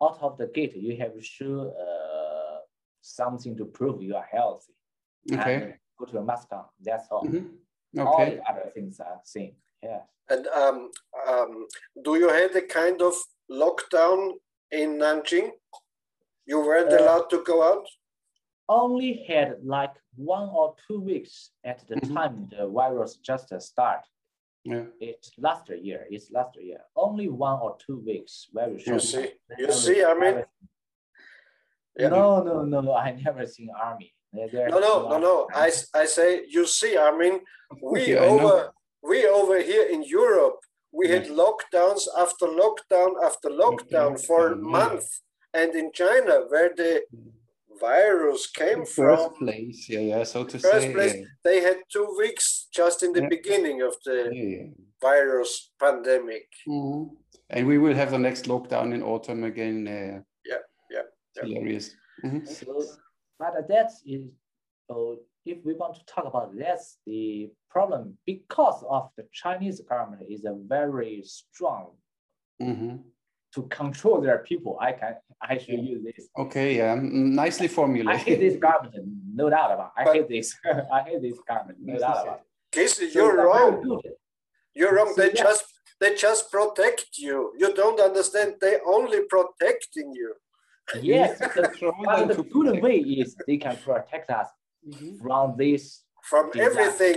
out of the gate, you have to show uh, something to prove you are healthy. Okay. And go to a mask on. That's all. Mm-hmm. All Okay. the other things are same. Yeah. And um, um, do you have a kind of lockdown in Nanjing? You weren't Uh, allowed to go out? Only had like one or two weeks at the Mhm. time the virus just uh, start. Yeah. It's last year. It's last year. Only one or two weeks. Very short. You see, you Every- see, I mean, everything. Yeah. No, no, no. I never seen army. There- there no, is no, no, no. I, army. s- I say, you see, I mean, we Yeah, I know. over, we over here in Europe, we had Yeah. lockdowns after lockdown after lockdown for lockdown, yeah. months. And in China, where the virus came First from, place, yeah, yeah. So to first say, place, yeah. they had two weeks just in the Yeah. beginning of the Yeah, yeah. virus pandemic. Mhm. And we will have the next lockdown in autumn again. Uh, Yeah, yeah, yeah. hilarious. Mhm. So, but that is, oh, if we want to talk about that's the problem because of the Chinese government is a very strong Mhm. to control their people. I can, I should use this. Okay, yeah, mm, nicely I hate formulated. this government, no doubt about it. I But- hate this. I hate this government, no doubt about it. Casey, So you're they're very wrong. good. You're wrong. So They yeah. just they just protect you. You don't understand. They only protecting you. Yes, to the, control but them the to good protect. way is they can protect us Mhm. from this. From Disaster. everything.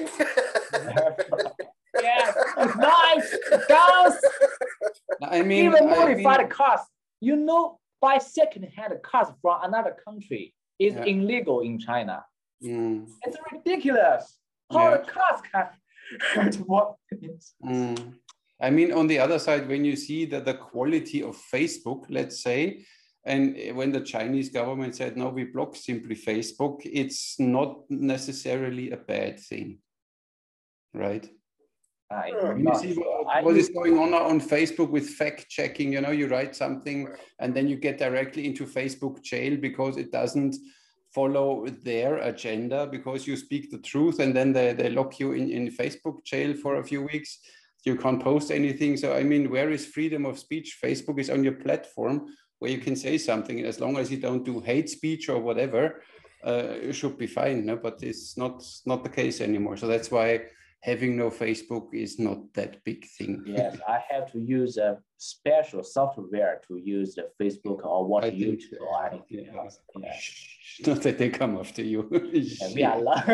Yes, knives, guns, I mean, even I modified mean, cars. You know, buy second-hand cars from another country is Yeah. illegal in China. mm, It's ridiculous. How Yeah. the cars can hurt what? mm. I mean, on the other side, when you see that the quality of Facebook, let's say, and when the Chinese government said, no, we block simply Facebook, it's not necessarily a bad thing, right? I Yeah. am You not see sure. what, I what is use- going on on Facebook with fact checking. You know, you write something and then you get directly into Facebook jail because it doesn't follow their agenda, because you speak the truth and then they, they lock you in, in Facebook jail for a few weeks. You can't post anything. So, I mean, where is freedom of speech? Facebook is on your platform where you can say something. As long as you don't do hate speech or whatever, uh, it should be fine. No? But it's not, not the case anymore. So that's why having no Facebook is not that big thing. Yes, I have to use a special software to use the Facebook or watch I think, YouTube or anything yeah. else. Yeah. Shh, not that they come after you. Yeah, we are lo-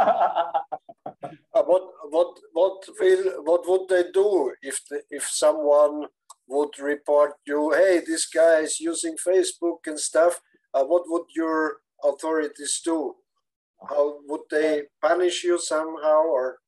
Uh, what what what will what would they do if the, if someone would report you? Hey, this guy is using Facebook and stuff. Uh, what would your authorities do? How would they punish you somehow or?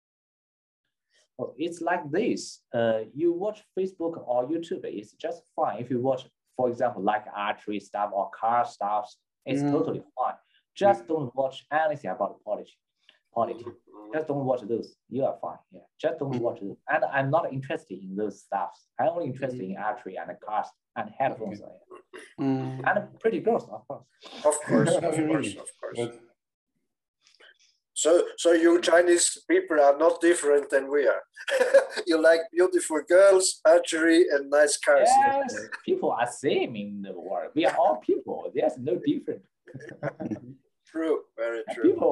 Oh, it's like this. Uh, you watch Facebook or YouTube, it's just fine. If you watch, for example, like archery stuff or car stuff, it's Mm. totally fine. Just don't watch anything about politics. Politics. Just don't watch those. You are fine. Yeah. Just don't Mhm. watch those. And I'm not interested in those stuffs. I'm only interested in archery and cars and headphones. Mm. And pretty girls, of course. Of course, of Really? course, of course. But So, so you Chinese people are not different than we are. You like beautiful girls, archery, and nice cars. Yes, people are same in the world. We are all people. There's no difference. True, very true. People.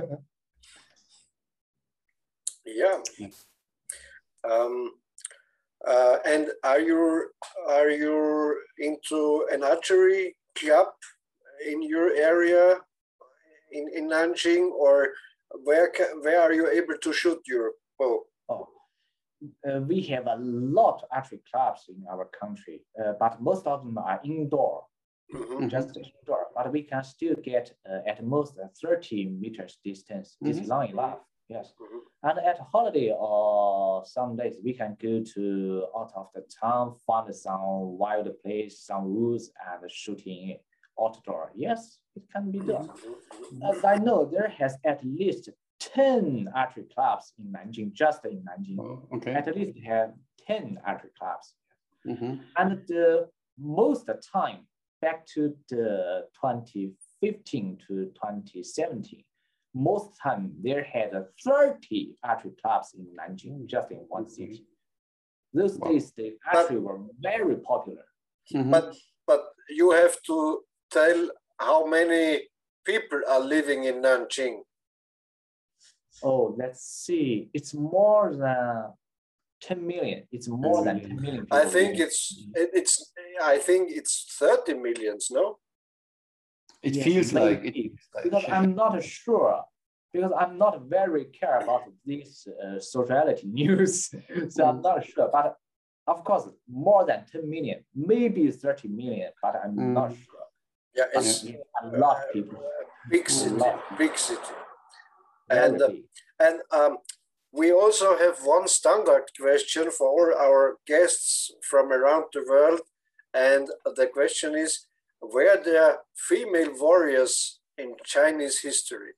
Yeah. Um, uh, and are you are you into an archery club in your area in, in Nanjing, or where can, where are you able to shoot your bow? Oh, uh, we have a lot of archery clubs in our country, uh, but most of them are indoor, Mhm. just indoor. But we can still get uh, at most uh, thirty meters distance. This is Mhm. long enough. Yes. Mhm. And at holiday or some days, we can go to out of the town, find some wild place, some woods, and shooting outdoor. Yes, it can be done. Mhm. As I know, there has at least ten archery clubs in Nanjing, just in Nanjing. oh, okay. At least have ten archery clubs. Mhm. And the most of the time, back to the twenty fifteen to twenty seventeen, most time there had uh, thirty archery clubs in Nanjing, just in one city. Those Wow. days, the archery were very popular. Mhm. But but you have to tell how many people are living in Nanjing. Oh, let's see. It's more than ten million. It's more than ten million people. I think it's it, it's I think it's thirty millions, no? It Yes, feels maybe. like it. Feels like, Because yeah. I'm not sure, because I'm not very care about this uh, sociality news, so I'm not sure. But of course, more than ten million, maybe thirty million, but I'm Mm. not sure. Yeah, But it's it's a lot of people. big A city, lot. big city. Very And uh, big. and um, we also have one standard question for all our guests from around the world, and the question is: were there female warriors in Chinese history?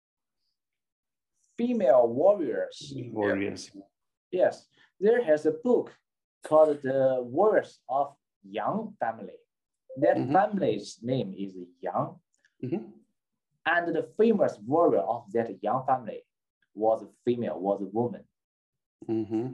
Female warriors. Warriors. Yes, there has a book called The Warriors of Yang Family. That Mhm. family's name is Yang. Mhm. And the famous warrior of that Yang family was a female, was a woman. Mhm.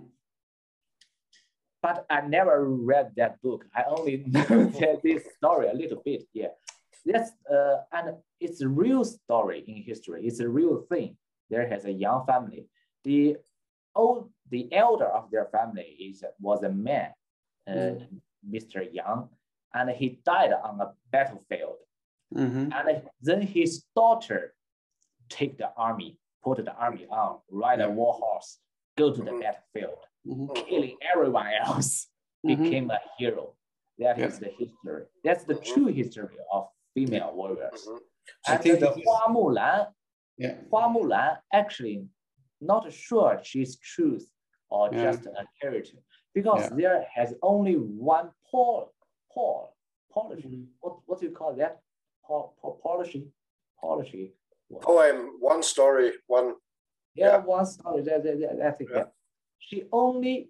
But I never read that book. I only know that this story a little bit. Yeah, that's uh, and it's a real story in history. It's a real thing. There has a Yang family. The old, the elder of their family is was a man, uh, Mm. Mister Yang, and he died on a battlefield. Mhm. And then his daughter take the army, put the army on, ride a Yeah. war horse, go to the Mhm. battlefield, Mhm. killing everyone else, Mhm. became a hero. That Yeah. is the history. That's the Mhm. true history of female warriors. Mhm. I And think the this is- Hua Mulan, Yeah. Hua Mulan actually not sure she's truth or Yeah. just a character, because Yeah. there has only one Paul, Paul, polish. Mhm. What what do you call that? Paul, Paul, polishing, polishing. What? Poem, one story, one. Yeah, Yeah. one story. That, that, that, that thing, Yeah. yeah. She only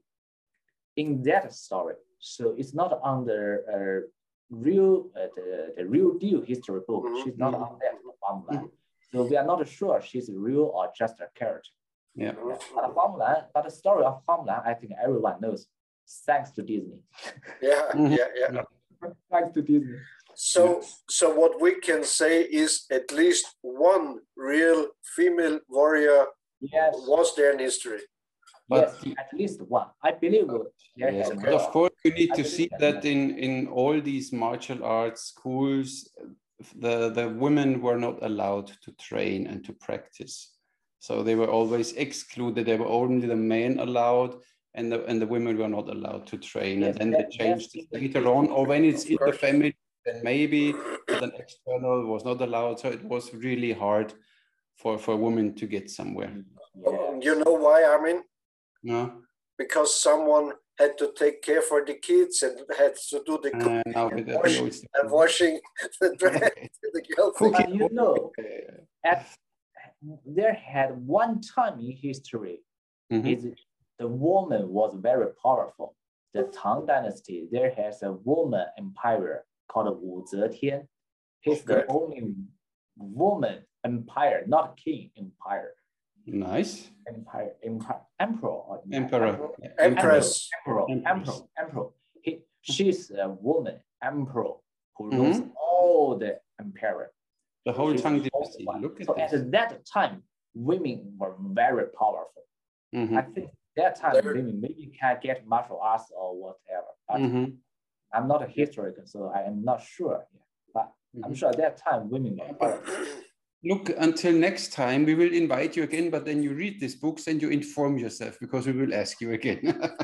in that story, so it's not on the uh, real uh, the, the real deal history book. Mhm. She's not Mhm. on that Hua Mulan. Mhm. So we are not sure she's real or just a character. Yeah. Yeah. But Hua Mulan, but the story of Hua Mulan, I think everyone knows, thanks to Disney. Yeah, Mhm. yeah, yeah. Thanks to Disney. So, so what we can say is at least one real female warrior Yes, was there in history. yes, But- at least one. I believe there Yes, has but more. of course, you need I to believe see that, that yeah. in, in all these martial arts schools, the, the women were not allowed to train and to practice. So they were always excluded. They were only the men allowed, and the, and the women were not allowed to train. Yes, and then that- they changed that's it in the later on, or when it's Of in the course. family, then maybe, but an external was not allowed. So it was really hard for, for women to get somewhere. Yes. You know why, Armin? No? Because someone had to take care for the kids and had to do the cooking Uh, now with the, wash- no, it's- and washing the dress to the girlfriend. But you know, Uh, at, there had one time in history, mhm. is the woman was very powerful. The Tang Dynasty, there has a woman empire called Wu Zetian. He's the Okay. only woman empire, not king empire. Nice. Empire, empire, emperor, or Emperor. Yeah, Empress. emperor, Empress. emperor, emperor. He, she's a woman, emperor, who rules Mhm. all the empire. The whole She's Tang the only dynasty. one. Look at So this. at that time, women were very powerful. Mhm. I think that time There- women maybe can get martial arts or whatever. But Mhm. I'm not a historian, so I am not sure. But I'm Mhm. sure at that time women were Yeah, but- powerful. Look, until next time, we will invite you again, but then you read these books and you inform yourself because we will ask you again.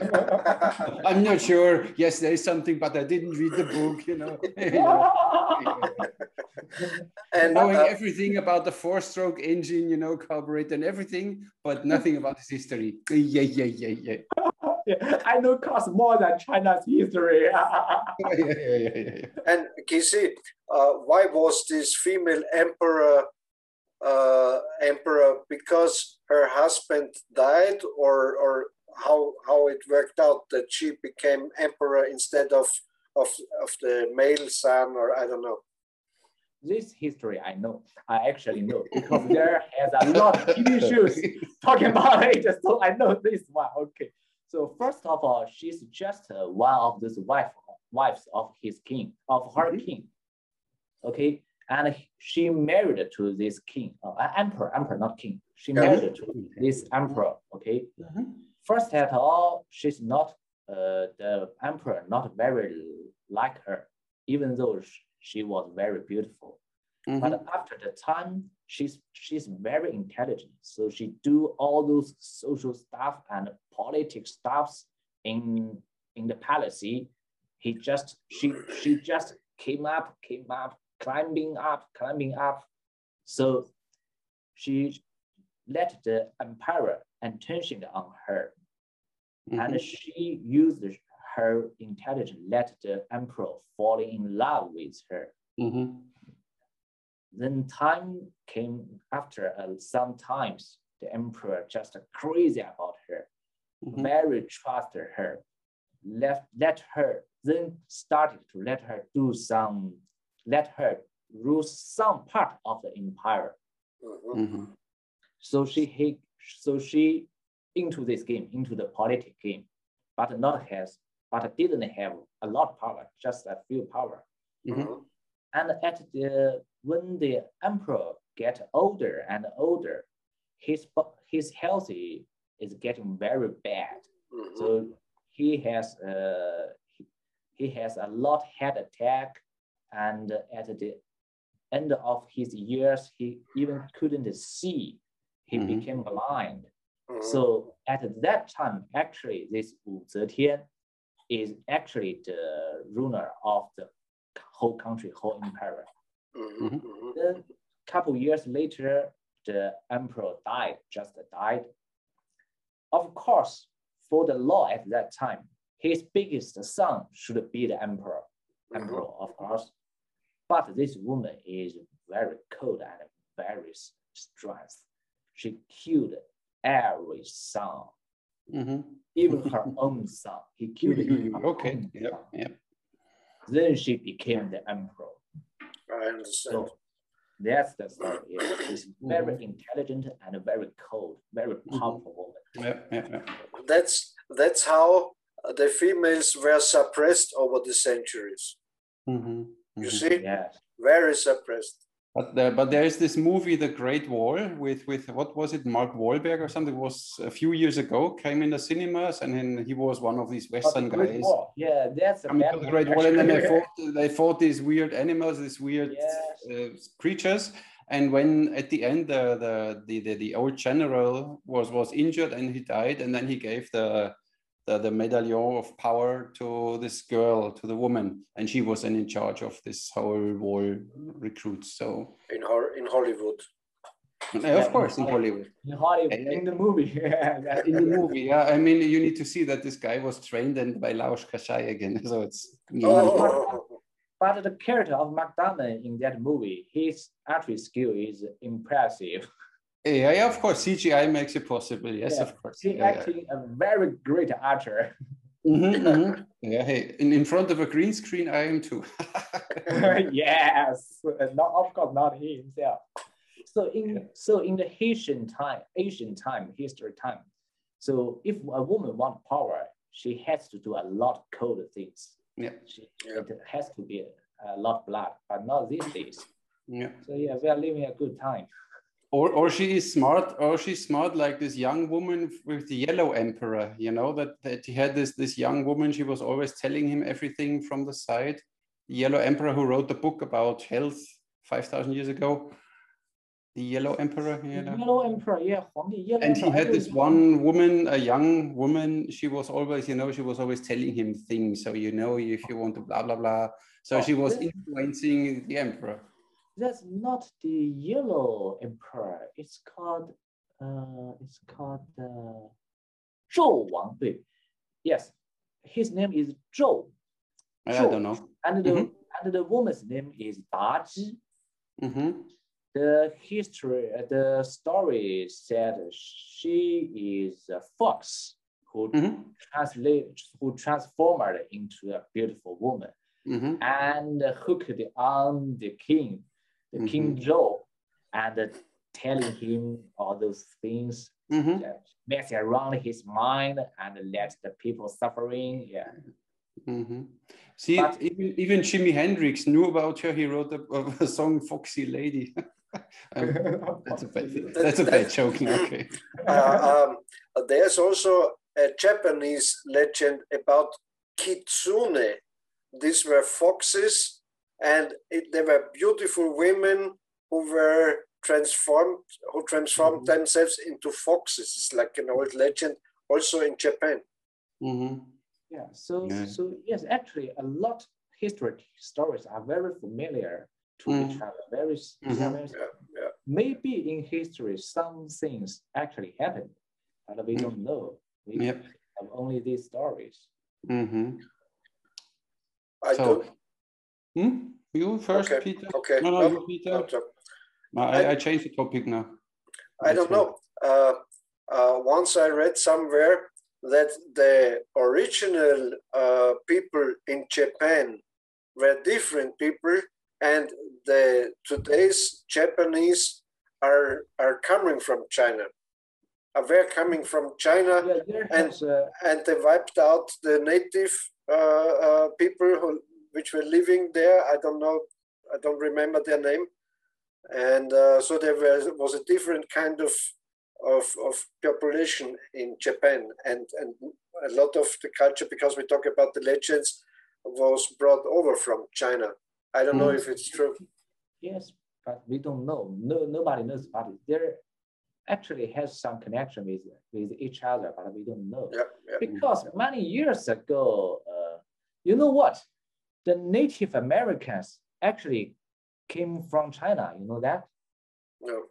I'm not sure. Yes, there is something, but I didn't read the book, you know. You know, And knowing uh, everything about the four-stroke engine, you know, carburetor and everything, but nothing about its history. Yeah, yeah, yeah, yeah. Yeah, I know cost more than China's history. Yeah, yeah, yeah, yeah, yeah. and Kisi, uh, why was this female emperor uh, emperor? Because her husband died, or or how how it worked out that she became emperor instead of of of the male son, or I don't know. This history I know, I actually know, because there has a lot of T V shows talking about it, so I know this one. Okay, so first of all, she's just uh, one of those wife wives of his king, of her Mhm. king. Okay, and she married to this king, uh, emperor, emperor, not king. She Yeah. married to this emperor. Okay, Mhm. first at all, she's not uh, the emperor, not very like her, even though sh- she was very beautiful. But Mhm. after the time, she's she's very intelligent. So she do all those social stuff and politics stuffs in in the palace. He just she she just came up, came up, climbing up, climbing up. So she let the emperor attention on her, and Mhm. she used her intelligence let the emperor fall in love with her. Mhm. Then time came after uh, sometimes the emperor just crazy about her, Mhm. very trusted her, let, let her, then started to let her do some, let her rule some part of the empire. Mhm. Mhm. So she, he, so she into this game, into the political game, but not has, but didn't have a lot of power, just a few power. Mhm. Mhm. And at the when the emperor get older and older, his his health is getting very bad. Mhm. So he has uh, he, he has a lot head attack, and at the end of his years, he even couldn't see. He Mhm. became blind. Mhm. So at that time, actually, this Wu Zetian is actually the ruler of the whole country, whole empire. Mhm. Mhm. Mhm. Then a couple years later, the emperor died, just died. Of course, for the law at that time, his biggest son should be the emperor, Mhm. emperor, of course. But this woman is very cold and very strong. She killed every son, Mhm. even her own son. He killed even her Okay. own Yep. son. Yep. Then she became the emperor. I understand. So that's the story. Yeah. She's very Mhm. intelligent and very cold, very powerful woman. Yep. Yep. Yep. That's that's how the females were suppressed over the centuries. Mhm. You Mhm. see, Yes. very suppressed. But there, but there is this movie, The Great Wall, with with what was it, Mark Wahlberg or something? It was a few years ago, came in the cinemas, and then he was one of these But Western the Great guys. Wall. Yeah, that's a Coming bad to the movie, Great Wall, and then they actually. fought. They fought these weird animals, these weird Yes. uh, creatures. And when at the end the, the the the the old general was was injured and he died, and then he gave the the, the medallion of power to this girl, to the woman, and she was then in charge of this whole wall recruits. So in Hor- in Hollywood. yeah, of course, in Hollywood. In Hollywood, And- in the movie. Yeah, in the movie, yeah. I mean, you need to see that this guy was trained and by Laosh Kashai again. So it's Oh, But the character of Mark Damon in that movie, his archery skill is impressive. yeah, yeah, of course, C G I makes it possible. Yes, Yeah, of course. he Yeah, yeah. actually a very great archer. Mhm, mhm. Yeah, hey, in, in front of a green screen, I am too. Yes, not of course not he himself. So in Yeah. so in the Haitian time, Asian time, history time. So if a woman wants power, she has to do a lot of cold things. Yeah. She, Yeah. It has to be a lot of blood, but not these days. Yeah. So yeah, we are living a good time. Or, or she is smart, or she's smart like this young woman with the yellow emperor, you know, that, that he had this, this young woman, she was always telling him everything from the side. The yellow emperor who wrote the book about health five thousand years ago. The yellow emperor, you know. Yellow emperor, yeah, Huangdi, yellow And he emperor. had this one woman, a young woman, she was always, you know, she was always telling him things. So, you know, if you want to blah, blah, blah. So Oh, she was this- influencing the emperor. That's not the yellow emperor. It's called, uh, it's called uh, Zhou Wang. 对. Yes, his name is Zhou. I Zhou. don't know. And the, Mhm. and the woman's name is Da Zhi. Mm-hmm. The history, the story said she is a fox who Mm-hmm. translate, who transformed into a beautiful woman Mm-hmm. and hooked on the king, the King Mhm. Zhou, and telling him all those things Mm-hmm. that mess around his mind and let the people suffering. Yeah. Mm-hmm. See, But, even, even Jimi Hendrix knew about her. He wrote a, a song, Foxy Lady. um, that's, a bad, that's a bad joke. Okay. uh, um, there's also a Japanese legend about kitsune. These were foxes, and it, they were beautiful women who were transformed, who transformed mm-hmm. themselves into foxes. It's like an old legend, also in Japan. Mm-hmm. Yeah. So, yeah. so yes, actually, a lot of history stories are very familiar to mm-hmm. each other. Very, mm-hmm. very yeah, yeah. Maybe in history some things actually happened, but we mm-hmm. don't know. We yep. have only these stories. Mm-hmm. I so, don't. Hmm? You first, okay. Peter? Okay. No, no, no, you, Peter. No, no, I, I, I changed the topic now. I don't know. Uh, uh, once I read somewhere that the original uh, people in Japan were different people, and the today's Japanese are are coming from China. Are they coming from China, yeah, and uh... and they wiped out the native uh, uh, people who which were living there. I don't know. I don't remember their name, and uh, so there was was a different kind of. Of, of population in Japan, and, and a lot of the culture, because we talk about the legends, was brought over from China. I don't know if it's true. Yes, but we don't know. No, nobody knows about it. There actually has some connection with, with each other, but we don't know. Yeah, yeah. Because many years ago, uh, you know what? The Native Americans actually came from China. You know that? No.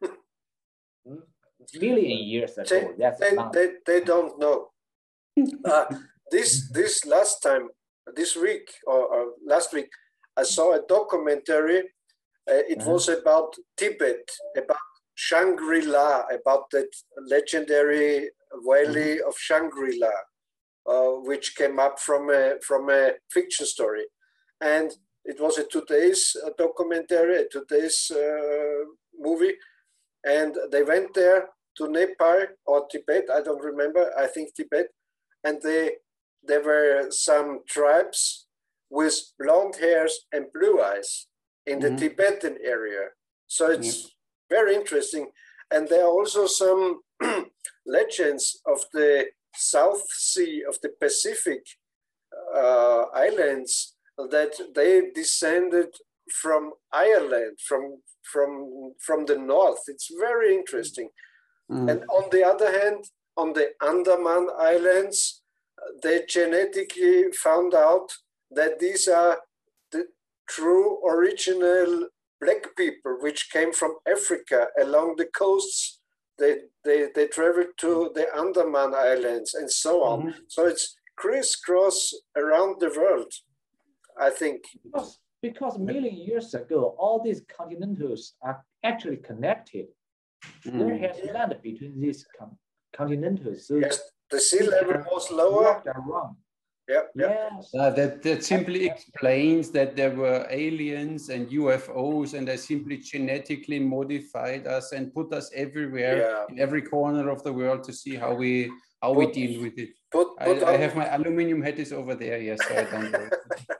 Million years ago. They, That's they, long. they, they don't know. uh, this this last time, this week or, or last week, I saw a documentary. Uh, it uh-huh. was about Tibet, about Shangri-La, about that legendary valley uh-huh. of Shangri-La, uh, which came up from a from a fiction story, and it was a today's uh, documentary, a today's uh, movie. And they went there to Nepal or Tibet, I don't remember, I think Tibet. And they, there were some tribes with blonde hairs and blue eyes in the mm-hmm. Tibetan area. So it's yep. very interesting. And there are also some legends of the South Sea, of the Pacific uh, islands, that they descended from Ireland, from from from the north. It's very interesting. Mm. And on the other hand, on the Andaman Islands, they genetically found out that these are the true original black people which came from Africa along the coasts. They they they traveled to the Andaman Islands and so on. Mm-hmm. So it's crisscross around the world, I think. Because, because million years ago, all these continentals are actually connected. Mm. There has yeah. land between these con continentals. So yes, the sea level was lower. Around. Yeah, yes. Uh, that, that simply explains that there were aliens and U F Os, and they simply genetically modified us and put us everywhere, yeah. in every corner of the world, to see how we how put, we deal with it. Put, I, put I have my aluminium hat is over there, yes, so I don't know.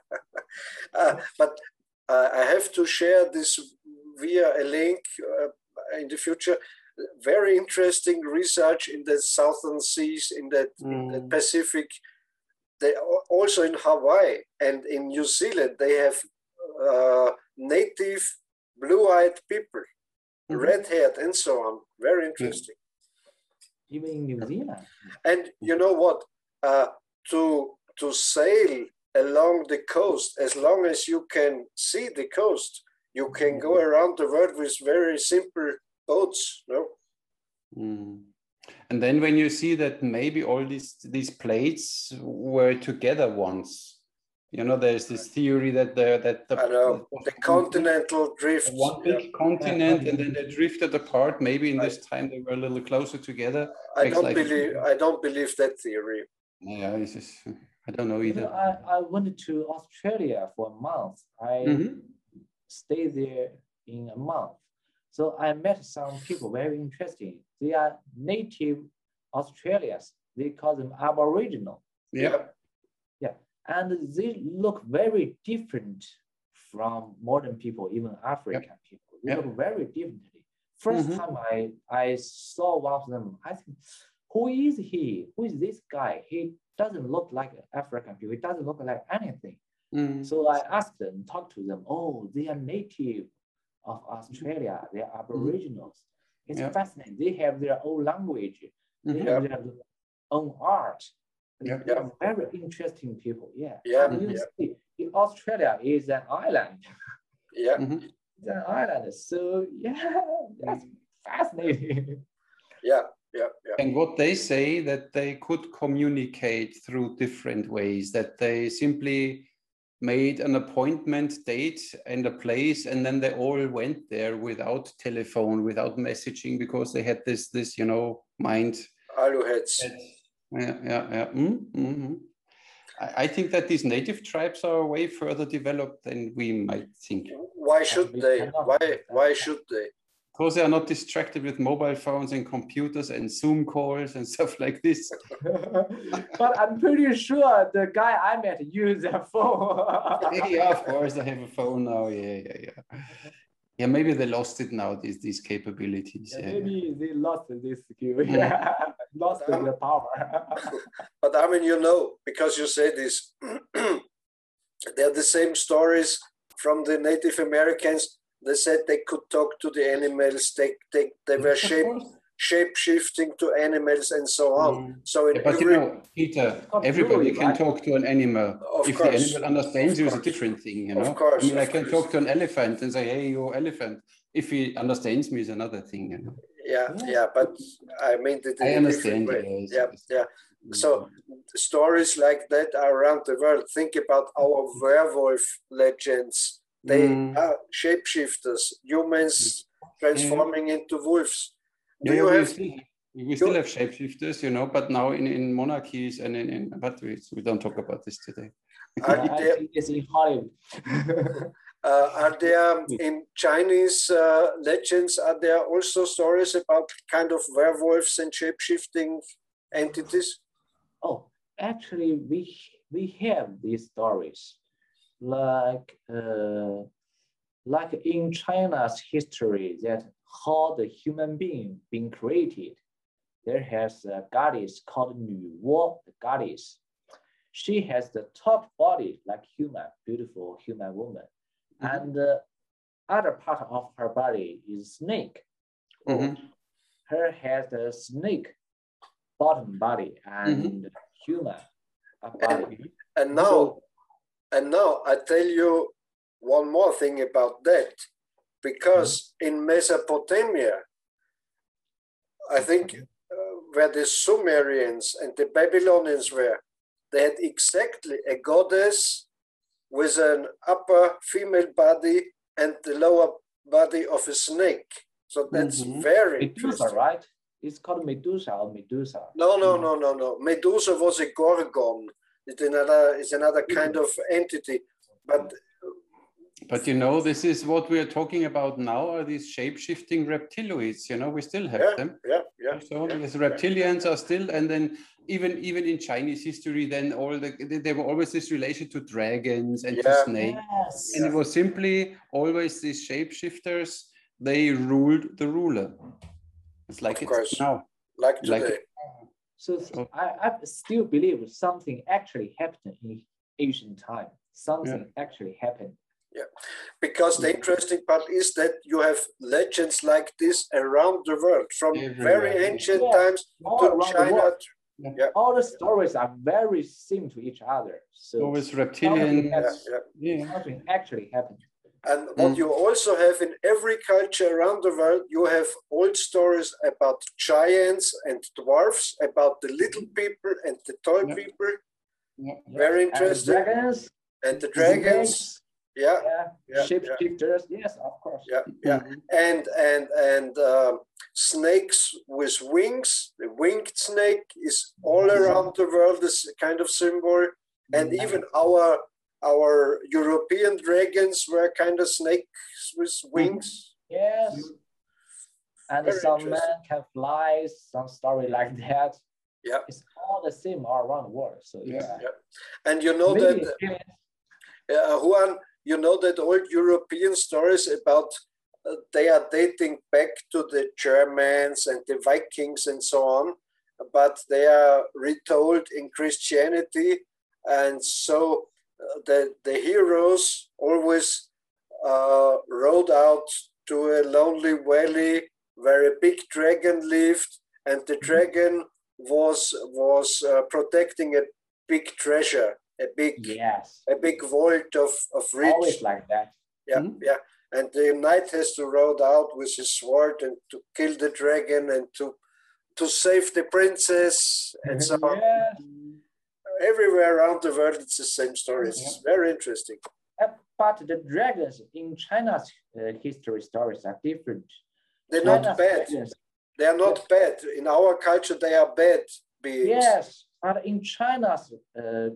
uh, but uh, I have to share this via a link uh, in the future. Very interesting research in the southern seas, in the, mm. in the Pacific. They also in Hawaii and in New Zealand, they have uh, native blue-eyed people, mm-hmm. red-haired and so on. Very interesting. Even in New Zealand. And you know what? Uh, to to sail along the coast, as long as you can see the coast, you can go around the world with very simple boats. No. Mm. And then when you see that maybe all these these plates were together once, you know, there's this theory that the that the, I know, the continental drift, one big yeah. continent, and then they drifted apart. Maybe in this time they were a little closer together. I don't like believe I don't believe that theory. Yeah, it's just, I don't know either. You know, I I went to Australia for a month. I mm-hmm. stayed there in a month. So I met some people very interesting. They are native Australians. They call them Aboriginal. Yeah. Yeah. and they look very different from modern people, even African yep. people. They yep. look very differently. First mm-hmm. time I, I saw one of them, I think, who is he? Who is this guy? He doesn't look like African people. He doesn't look like anything. Mm-hmm. So I asked them, talked to them. Oh, they are native of Australia. They are Aboriginals. Mm-hmm. It's yep. fascinating. They have their own language. They mm-hmm. have their own art. Yep. They are very interesting people. Yeah. Yeah. And you yep. see, in Australia is an island. Yeah. Mm-hmm. It's an island. So yeah, that's fascinating. Yeah. Yeah, yeah. And what they say that they could communicate through different ways, that they simply made an appointment date and a place, and then they all went there without telephone, without messaging, because they had this, this you know, mind. Aluheads. Yeah, yeah, yeah. Mm-hmm. I, I think that these native tribes are way further developed than we might think. Why should they? Why, why should they? Because they are not distracted with mobile phones and computers and Zoom calls and stuff like this. But I'm pretty sure the guy I met used a phone. Yeah, of course, they have a phone now. Yeah, yeah, yeah. Yeah, maybe they lost it now, these, these capabilities. Yeah, yeah. Maybe they lost this skill. Yeah. Lost um, the power. But I mean, you know, because you say this, they're the same stories from the Native Americans. They said they could talk to the animals. They they, they were shape shape shifting to animals and so on. Mm. So in yeah, but every, you know, Peter, everybody can right? talk to an animal. Of if course. the animal understands you, it's a different thing. You know, of course, I mean, I can course. talk to an elephant and say, "Hey, you elephant." If he understands me, is another thing. You know. Yeah, yeah, but I mean that I understand. Yes, yeah, yes. yeah. So stories like that are around the world. Think about our werewolf legends. They mm. are shapeshifters, humans transforming yeah. into wolves. Do yeah, you we have? Still, we still have shapeshifters, you know, but now in, in monarchies and in, in but we, we don't talk about this today. Are I there, think it's in Hollywood. uh, are there in Chinese uh, legends? Are there also stories about kind of werewolves and shapeshifting entities? Oh, actually, we we have these stories. Like, uh, like in China's history, that how the human being being created, there has a goddess called Nu Wo, the goddess. She has the top body like human, beautiful human woman, mm-hmm. and the other part of her body is snake. Mm-hmm. Her has the snake bottom body and mm-hmm. human body. And, and now. So, And now I tell you one more thing about that, because mm-hmm. in Mesopotamia, I think uh, where the Sumerians and the Babylonians were, they had exactly a goddess with an upper female body and the lower body of a snake. So that's mm-hmm. very Medusa, interesting. Right? It's called Medusa or Medusa. No, no, no, no, no. Medusa was a gorgon. It's another, it's another kind of entity, but but you know, this is what we are talking about now. Are these shape-shifting reptiloids? You know, we still have yeah, them. Yeah, yeah. So yeah, these reptilians yeah. are still, and then even even in Chinese history, then all the there were always this relation to dragons and yeah. to snakes, yes. and yeah. it was simply always these shape-shifters. They ruled the ruler. It's like of it's course. now, like today. Like it, So I, I still believe something actually happened in ancient time. Something yeah. actually happened. Yeah, because the interesting part is that you have legends like this around the world, from Everywhere. very ancient yeah. times All to China. Yeah. Yeah. All the stories are very similar to each other. So always reptilian. Something, yeah, yeah. something actually happened. And what mm. you also have in every culture around the world, you have old stories about giants and dwarfs, about the little people and the tall yeah. people. Yeah. Very interesting. And the dragons. And the dragons. Yeah. yeah. yeah. Shapeshifters. Yeah. Yes, of course. Yeah. Yeah. Mm-hmm. And and and um, snakes with wings. The winged snake is all around the world. This kind of symbol, and mm-hmm. even our. Our European dragons were kind of snakes with wings. Yes. And Very some men can fly, some story like that. Yeah. It's all the same all around the world. So Yeah. yeah. Yeah. And you know Maybe that, it's- uh, Juan, you know that old European stories about uh, they are dating back to the Germans and the Vikings and so on, but they are retold in Christianity. And so uh, the, the heroes always uh, rode out to a lonely valley where a big dragon lived, and the dragon was was uh, protecting a big treasure, a big yes. a big vault of of Always rich. like that. Yeah, Mhm. yeah. And the knight has to rode out with his sword and to kill the dragon and to to save the princess and so on. Yeah. Everywhere around the world, it's the same story. It's very interesting. Uh, But the dragons in China's uh, history stories are different. They're China's not bad. dragons, They are not bad. In our culture, they are bad beings. yes, but in China's uh,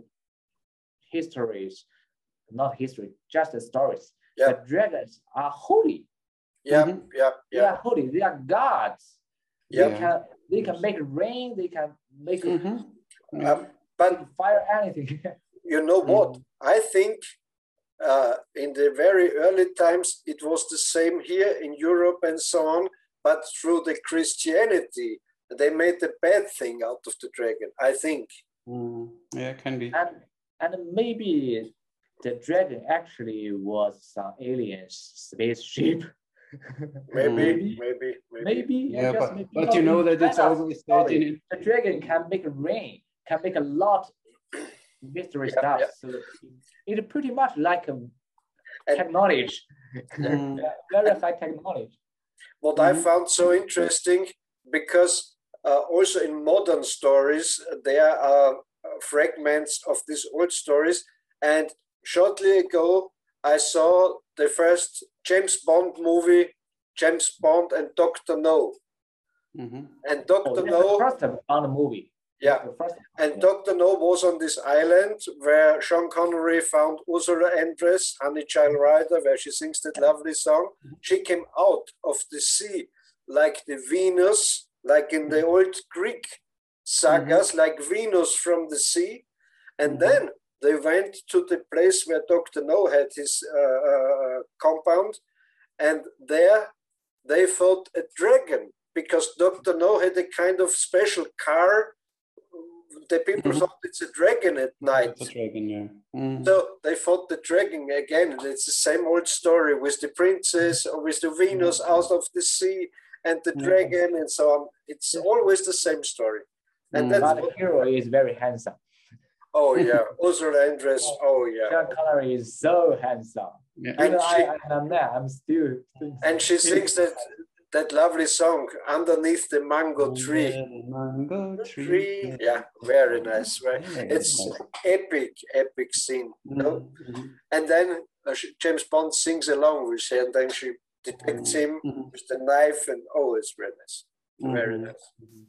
histories, not history, just the stories, Yeah. the dragons are holy. Yeah, Mhm. yeah, They yeah. are holy. They are gods. They Yeah. can they can make it rain. They can make it Mhm. Yeah. Um, but fire anything. you know what? Mhm. I think uh, in the very early times, it was the same here in Europe and so on. But through the Christianity, they made a bad thing out of the dragon, I think. Mm. Yeah, can be. and and maybe the dragon actually was some aliens spaceship. Maybe, maybe, maybe, maybe. maybe. Yeah, I just but, maybe but you know in that it's China's always said story, in it. the dragon can make it rain, can make a lot mystery Yeah, stuff. yeah. So it's pretty much like a And technology, Mm. yeah, very high technology. what I Mhm. found so interesting, because uh, also in modern stories, uh, there are uh, fragments of these old stories. And shortly ago, I saw the first James Bond movie, James Bond and Doctor No. Mhm. And Oh, Doctor that's No, the first on the movie. yeah, The first and yeah. Doctor No was on this island where Sean Connery found Ursula Andress, Honey Child Rider, where she sings that lovely song. She came out of the sea like the Venus, like in the old Greek sagas, like Venus from the sea. And Mhm. then they went to the place where Doctor No had his uh, uh, compound, and there they fought a dragon because Doctor No had a kind of special car. The people Mhm. thought it's a dragon at night. It's a dragon, yeah. Mm. So they fought the dragon again. And it's the same old story with the princess or with the Venus out of the sea and the Yeah. dragon and so on. It's always the same story. And Mm. that's But the what, hero is very handsome. oh yeah, Ursula Andress, oh yeah. Sean Connery is so handsome. Yeah. And Even she, I, I'm a man, I'm still. still and she sings that that lovely song, Underneath the Mango Tree. Under the mango tree. Tree, yeah, very nice. Right? Yeah, It's nice. epic, epic scene. No? Mhm. And then uh, she, James Bond sings along with her, and then she detects him Mhm. with the knife, and oh, it's very nice, very Mhm. nice.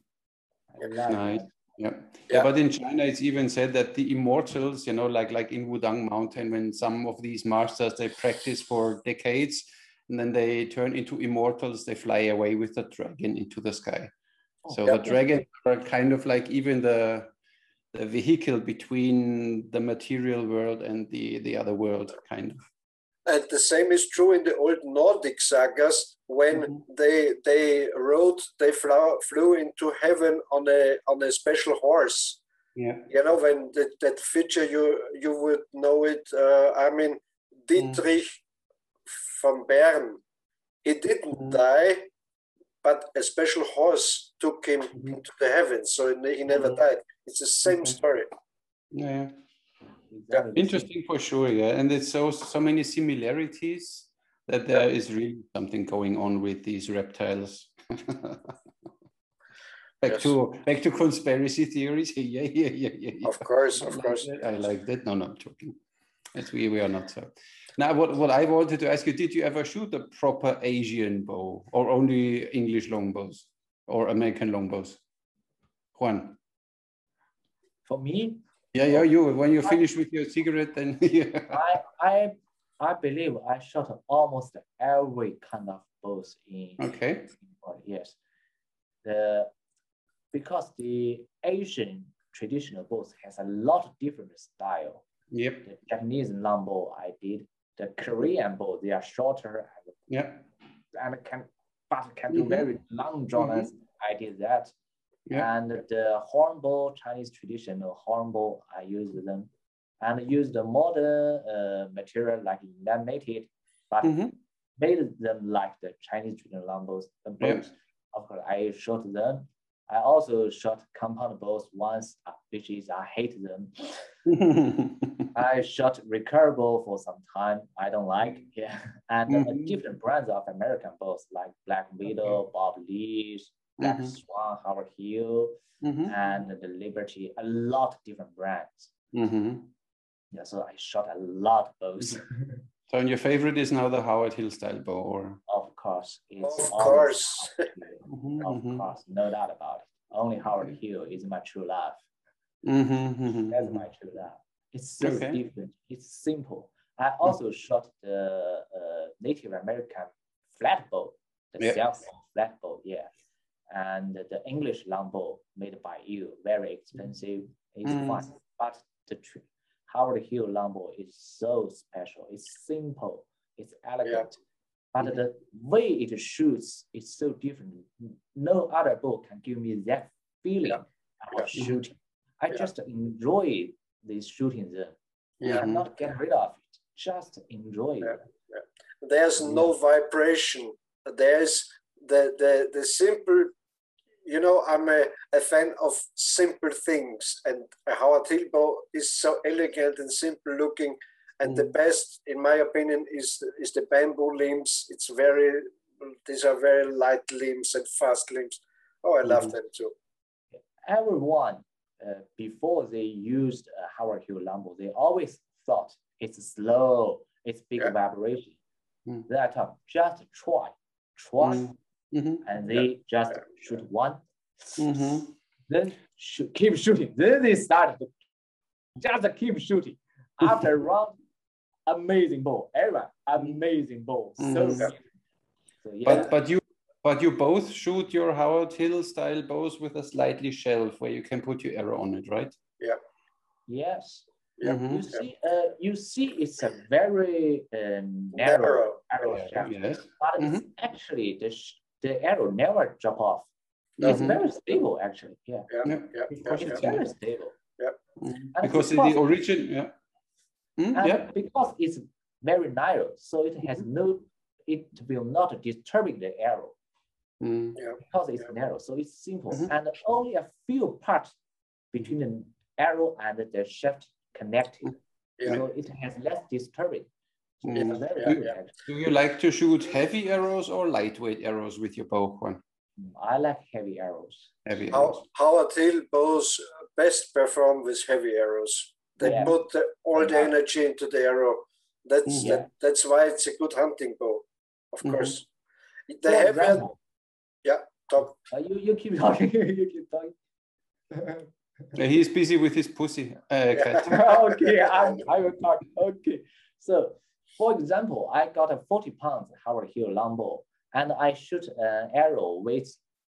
I love Nice. that. Yeah. Yeah. yeah, but in China, it's even said that the immortals, you know, like like in Wudang Mountain, when some of these masters they practice for decades, and then they turn into immortals, they fly away with the dragon into the sky. So Yeah. the dragons are kind of like even the the vehicle between the material world and the the other world, kind of. And the same is true in the old Nordic sagas when Mhm. they they rode, they flew, flew into heaven on a on a special horse. Yeah. You know, when that, that feature you you would know it. Uh, I mean, Dietrich von Bern. He didn't Mhm. die, but a special horse took him Mhm. into the heavens, so he never Mhm. died. It's the same Okay. story. Yeah. Exactly the same. Interesting for sure, yeah. And it's so so many similarities that there is really something going on with these reptiles. back Yes. to back to conspiracy theories. Yeah, yeah, yeah, yeah. yeah. Of course, I of like course. that. I like that. No, no, I'm joking. Yes, we, we are not so. Now, what, what I wanted to ask you, did you ever shoot a proper Asian bow or only English longbows or American longbows? Juan? For me, Yeah, yeah, you. When you I- finish with your cigarette, then yeah. I I I believe I shot almost every kind of bows in. Okay. Oh, yes. The because the Asian traditional bows has a lot of different style. Yep. The Japanese long bow I did, the Korean bow, they are shorter and, Yeah. and can but can do Mhm. very long drawn lines. I did that. Yeah. And the horn bow, Chinese traditional horn bow, I use them. And use the modern uh, material like laminated, but Mhm. made them like the Chinese traditional long bows. The Yeah. bows, of course, I shot them. I also shot compound bows once, uh, which is I hate them. I shot recurve bow for some time. I don't like, yeah. And uh, Mhm. different brands of American bows like Black Widow, Bob Lee's, Black Mhm. Swan, Howard Hill, Mhm. and the Liberty. A lot of different brands. Mhm. Yeah, so I shot a lot of bows. So, and your favorite is now the Howard Hill style bow, or? Of course, it's Of always course. Howard Hill. Mhm. Of Mhm. course, no doubt about it. Only Howard Hill is my true love. Mhm. Mhm. That's Mhm. my true love. It's so Okay. different. It's simple. I also shot the uh, Native American flat bow, the Yeah. self flat bow, yeah, and the English long bow made by you, very expensive. It's Mm. fine, but the tr- Howard Hill long bow is so special. It's simple. It's elegant. But Mhm. the way it shoots is so different. No other bow can give me that feeling Yeah. of Yeah. shooting. I Yeah. just enjoy this shooting them. You Yeah. cannot get rid of it. Just enjoy Yeah. it. There's no vibration. There's the, the, the simple, you know, I'm a, a fan of simple things, and a Howard Hill bow is so elegant and simple looking. And the Mm. best, in my opinion, is, is the bamboo limbs. It's very, these are very light limbs and fast limbs. Oh, I love Mhm. them too. Everyone, uh, before they used uh, Howard Hill long bow, they always thought it's slow, it's big Yeah. vibration. Mm. Then I thought, just try, try, Mm. Mhm. and they just Yeah. shoot one, Mhm. then shoot, keep shooting. Then they started to just keep shooting. After a round, amazing ball. Everyone, amazing ball. So, Mhm. so yeah. But but you but you both shoot your Howard Hill style bows with a slightly shelf where you can put your arrow on it, right? Yes. Yeah. Mhm. You see, uh, you see, it's a very uh, narrow, Narrow. arrow Yeah, shaft, yes. but it's Mhm. actually the sh- the arrow never drop off. It's Mhm. very stable, actually. Yeah, Yeah. Yeah. Yeah. Of Yeah. course it's it's Yeah. very in stable. Mhm. And Because the because, origin, yeah. Mm, and yeah. because it's very narrow, so it has Mm-hmm. no, it will not disturbing the arrow. Mm. Yeah. Because it's Yeah. narrow, so it's simple, Mhm. and only a few parts between the arrow and the shaft connected, Yeah. so it has less disturbing. So it's Mm. very Yeah, good. yeah. Actually. Do you like to shoot heavy arrows or lightweight arrows with your bow, Juan? I like heavy arrows. Heavy How, arrows. Howard Hill bows best perform with heavy arrows. They Yeah. put the, all the energy into the arrow. That's Mhm. that, that's why it's a good hunting bow, of Mhm. course. The For heavier, example, yeah, talk. uh, you you keep talking. you keep talking. Yeah, he's busy with his pussy uh, cat. Okay, I'm, I will talk. Okay, so for example, I got a forty pounds Howard Hill long bow, and I shoot an arrow with,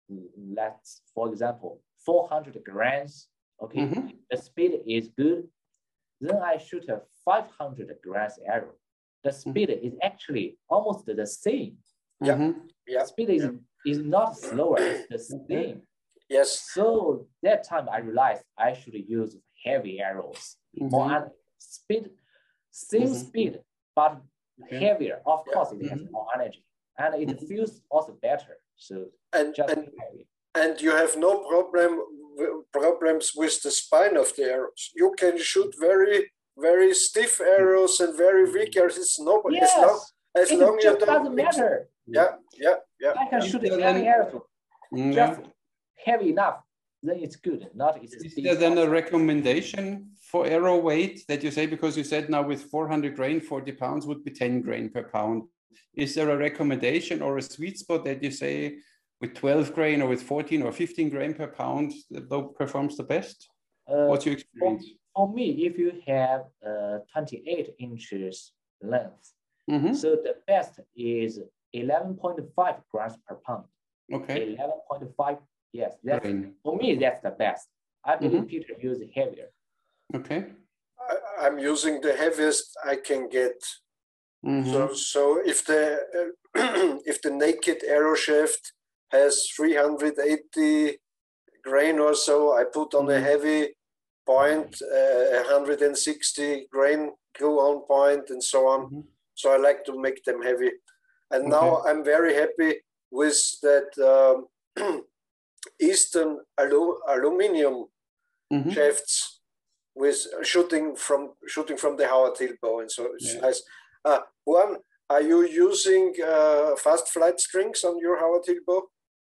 let's for example, four hundred grams. Okay, Mhm. the speed is good. Then I shoot a five hundred grams arrow. The speed is actually almost the same. Yeah. Mhm. Yeah. Speed is, is not slower, it's the same. Yes. So that time I realized I should use heavy arrows. More Mhm. en- speed, same Mhm. speed, but Okay. heavier. Of Yeah. course, it has Mhm. more energy, and it Mhm. feels also better. So And just and heavy. and you have no problem w- problems with the spine of the arrows. You can shoot very very stiff arrows and very weak arrows. It's nobody as long Yes, as it long you just don't doesn't mix- matter. Yeah. Yeah. Yeah. I can Is shoot there any then- arrow, Mm, just yeah. heavy enough. Then it's good. Not it's Is deep there then a outside. recommendation for arrow weight that you say, because you said now with four hundred grain, forty pounds would be ten grain per pound. Is there a recommendation or a sweet spot that you say with twelve grain or with fourteen or fifteen grain per pound, the bow performs the best? Uh, What's your for, experience? for me, if you have uh, twenty-eight inches length, Mhm. so the best is eleven point five grams per pound. Okay. eleven point five Yes, that's, grain. for me, that's the best. I believe Mhm. Peter uses heavier. Okay. I, I'm using the heaviest I can get. Mhm. So, so if the uh, if the naked arrow shaft has three hundred eighty grain or so, I put on a Mhm. heavy point, uh, one hundred sixty grain glue on point, and so on. Mhm. So I like to make them heavy. And Okay. now I'm very happy with that um, Eastern alu aluminium Mhm. shafts with shooting from shooting from the Howard Hill bow, and so it's Yeah. nice. Uh, Juan, are you using uh, fast flight strings on your Howard Hill bow?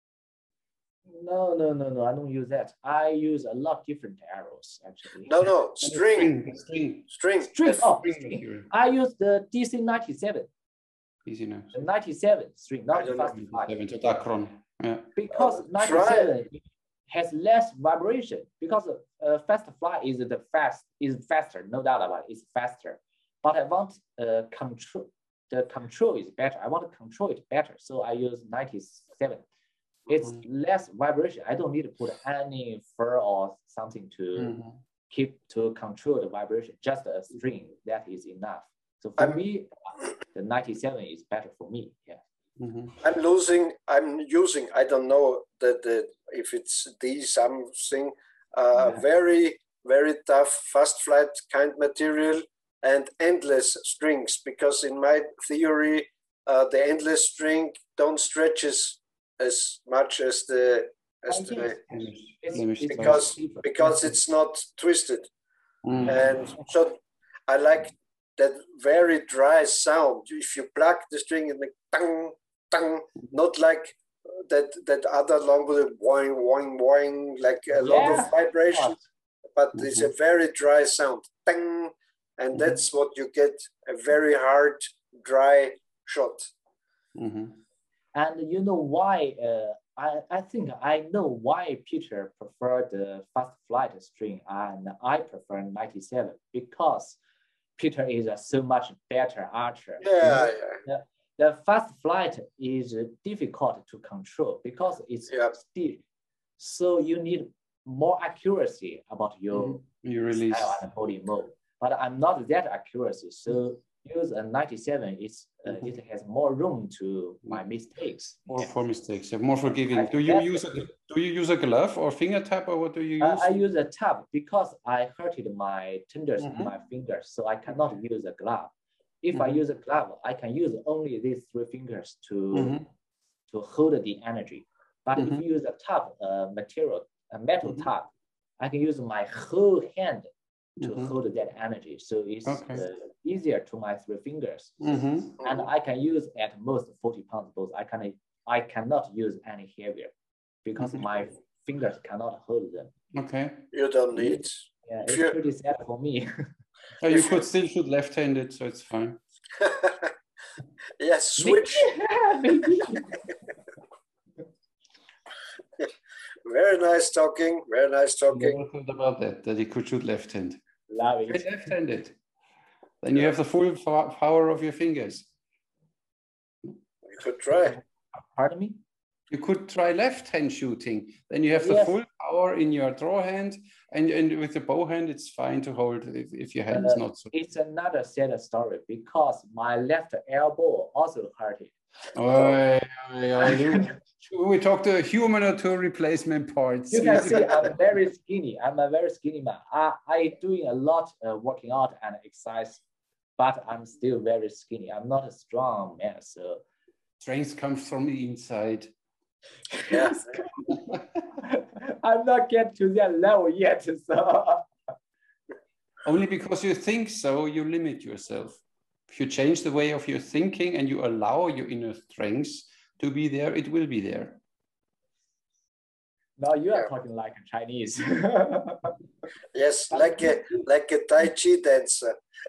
No, no, no, no. I don't use that. I use a lot different arrows actually. No, no, And the string, string, string, string. String. F- Oh, string string. material. I use the D C ninety-seven. Easy enough. The ninety-seven string, I not don't fast know. flight. Seven to Dacron. Yeah. Because Uh, try. ninety-seven has less vibration. Because uh, fast flight is the fast is faster, no doubt about it. It's faster. But I want uh, control. The control is better. I want to control it better, so I use ninety-seven. It's Mhm. less vibration. I don't need to put any fur or something to Mhm. keep to control the vibration. Just a string, that is enough. So for I'm- me, the ninety-seven is better for me. Yeah. Mhm. I'm losing. I'm using. I don't know that the, if it's the something uh, Yeah. very very tough fast flight kind material and endless strings, because in my theory uh, the endless string don't stretches as much as the as I the guess it's, Flemish it's because cheaper. because it's not twisted. Mhm. And so I like that very dry sound. If you pluck the string and make tang, tang, not like that that other long with whing, whing, whing, like a lot of Yeah, vibration, of but it's a very dry sound. Tang, and Mhm. that's what you get, a very hard, dry shot. Mhm. And you know why? Uh, I, I think I know why Peter preferred the fast flight string and I prefer ninety-seven, because Peter is a so much better archer. You Yeah, know, yeah. the, the fast flight is difficult to control because it's Yeah. still. So you need more accuracy about your Mhm. You release. style and body move. But I'm not that accuracy. So use a ninety-seven, it's, uh, Mhm. it has more room to my mistakes. More Yeah. for mistakes, yeah, more forgiving. I Do you that's use a do you use a glove or finger tap, or what do you Uh, use? I use a tab because I hurted my tendons Mhm. in my fingers, so I cannot use a glove. If I Mhm. use a glove, I can use only these three fingers to Mhm. to hold the energy. But if Mhm. you use a tab uh, material, a metal Mhm. tab, I can use my whole hand to Mhm. hold that energy. So it's Okay. uh, easier to my three fingers. Mhm. And I can use at most forty pounds both. I can I cannot use any heavier because Mhm. my fingers cannot hold them. Okay. You don't need. Yeah, If it's you- pretty sad for me. Oh, you If could you- still shoot left-handed, so it's fine. Yes, switch. Maybe. Very nice talking. Very nice I talking. never thought about that, that you could shoot left-hand. Love Try it. left-handed. Then you have the full fa- power of your fingers. You could try. Pardon me? You could try left-hand shooting. Then you have the Yes. full power in your draw hand, and, and with the bow hand, it's fine to hold if, if your hand is Uh, not so. It's another sad story because my left elbow also hurted. Oh, yeah, yeah, you- we talk to a human or to replacement parts. You can see I'm very skinny. I'm a very skinny man. I I doing a lot uh, working out and exercise, but I'm still very skinny. I'm not a strong man, so Strength comes from the inside. Yeah. I'm not get to that level yet. So Only because you think so, you limit yourself. If you change the way of your thinking and you allow your inner strengths to be there, it will be there. now you are Yeah. talking like a Chinese. Yes, like a like a Tai Chi dancer.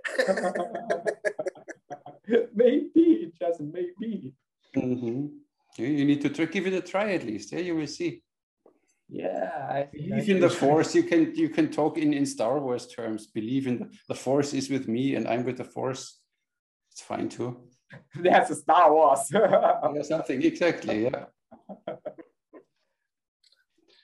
Maybe, just maybe. Mhm. You, you need to try, give it a try at least. Yeah, you will see. Yeah, I think I Believe in the should. force. You can you can talk in, in Star Wars terms. Believe in the, the force is with me and I'm with the force. It's fine too. That's Star Wars. Yeah, something exactly. Yeah.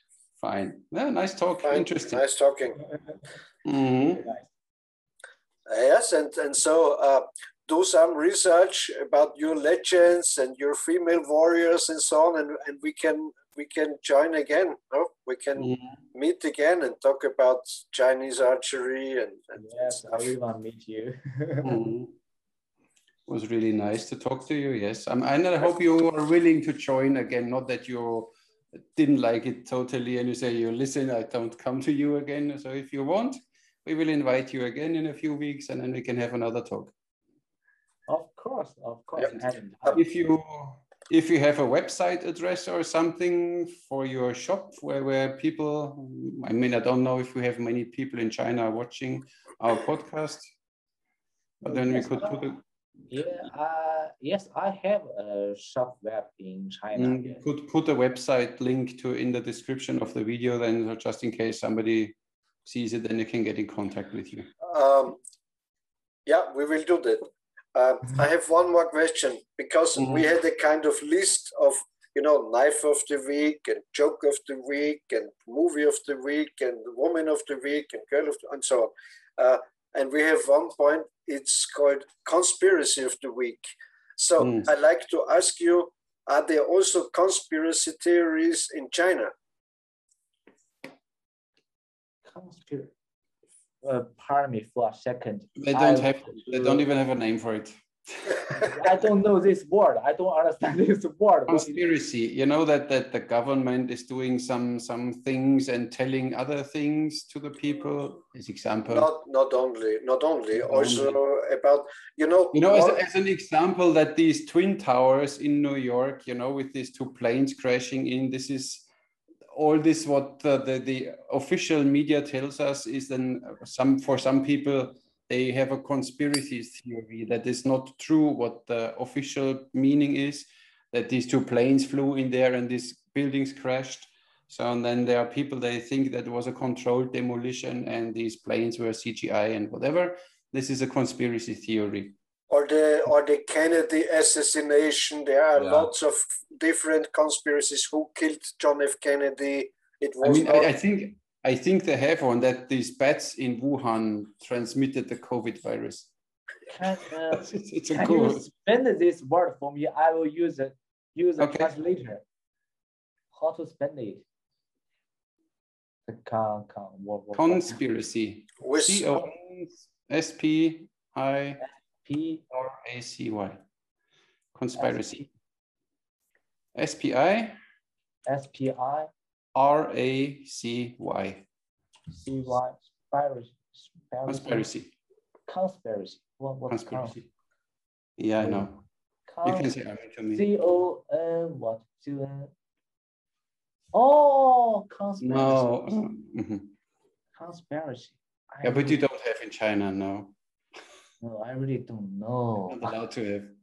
Fine. Yeah, nice talk. Fine. Interesting. Nice talking. Mm-hmm. Yes, and, and so uh, do some research about your legends and your female warriors and so on, and, and we can we can join again. No? We can Mm-hmm. meet again and talk about Chinese archery and, and Yes, and I really want to meet you. Mm-hmm. It was really nice to talk to you. Yes, um, and I hope you are willing to join again. Not that you didn't like it totally and you say, you listen, I don't come to you again. So if you want, we will invite you again in a few weeks and then we can have another talk. Of course, of course. Yep. And If you if you have a website address or something for your shop where, where people, I mean, I don't know if we have many people in China watching our podcast, but then yes, we could uh, put a yeah, uh, yes, I have a shop web in China. Mm, Yes. could put a website link to in the description of the video, then just in case somebody sees it, then they can get in contact with you. um, yeah, we will do that. Uh, I have one more question, because Mhm. we had a kind of list of, you know, knife of the week and joke of the week and movie of the week and woman of the week and girl of the, and so on. Uh, and we have one point, it's called conspiracy of the week. So Mm. I'd like to ask you, are there also conspiracy theories in China? Conspiracy. Uh, pardon me for a second. They don't I have, want they to- don't even have a name for it. I don't know this word. I don't understand this word. What is- Conspiracy, you know that that the government is doing some some things and telling other things to the people. As example, Not not only not only Not also only. about, you know, you know, as, one- as an example, that these twin towers in New York, you know, with these two planes crashing in, this is all this what the, the, the official media tells us is then some for some people they have a conspiracy theory that is not true what the official meaning is, that these two planes flew in there and these buildings crashed. So and then there are people they think that it was a controlled demolition and these planes were C G I and whatever. This is a conspiracy theory. or the or the Kennedy assassination. There are Yeah. lots of different conspiracies. Who killed John F. Kennedy? It was I mean, not. I, I think I think they have one that these bats in Wuhan transmitted the COVID virus. Can, uh, it's, it's a can cool. you spell this word for me? I will use it. Use a Okay. translator. How to spell it? The con, con, what, what, Conspiracy. with C O N S P I P R A C Y. Conspiracy. S P I S P I R A C Y. C Y. Conspiracy. Conspiracy. Conspiracy. What? What? Conspiracy. Yeah, I know. You can say I mean to me. C O N what? C O N. Oh, conspiracy. No. uh, mhm. Conspiracy. I Yeah, but you really- don't have in China, no. No, I really don't know. Not allowed to have.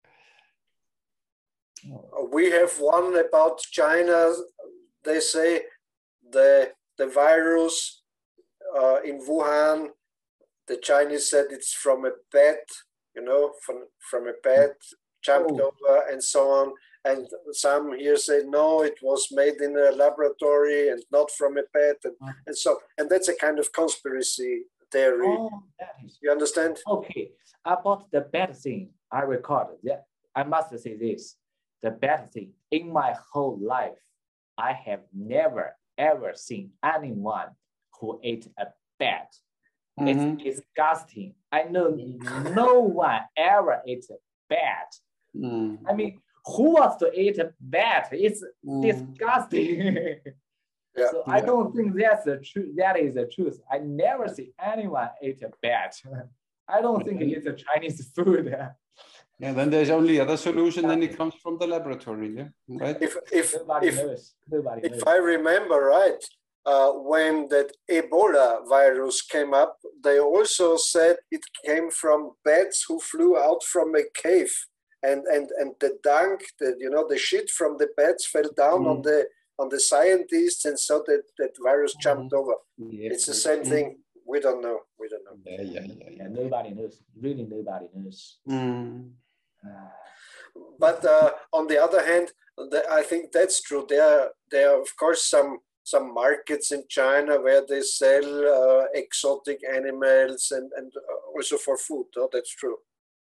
We have one about China. They say the the virus uh, in Wuhan. The Chinese said it's from a bat, you know, from from a bat jumped Oh. over and so on. And some here say no, it was made in a laboratory and not from a bat, and, Ah. and so and that's a kind of conspiracy theory. Oh, that is You understand? okay. About the bad thing, I recorded that. I must say this: the bad thing in my whole life, I have never ever seen anyone who ate a bat. Mhm. It's disgusting. I know no one ever ate a bat. Mm. I mean, who wants to eat a bat? It's Mm. disgusting. Yeah. So I Yeah. don't think that's the truth. That is the truth. I never see anyone eat a bat. I don't think it's a Chinese food. Yeah, then there's only other solution, then it comes from the laboratory, yeah, right? If if Nobody if knows. Nobody knows. if I remember right, uh, when that Ebola virus came up, they also said it came from bats who flew out from a cave, and and and the dung, the you know the shit from the bats fell down Mm. on the on the scientists, and so that that virus jumped over. Yeah. It's the same Mm. thing. We don't know. We don't know. Yeah, yeah, yeah. Yeah, yeah. nobody knows. Really, nobody knows. Mm. Uh, But uh, on the other hand, the, I think that's true. There, there are of course some some markets in China where they sell uh, exotic animals and, and also for food. Oh, that's true.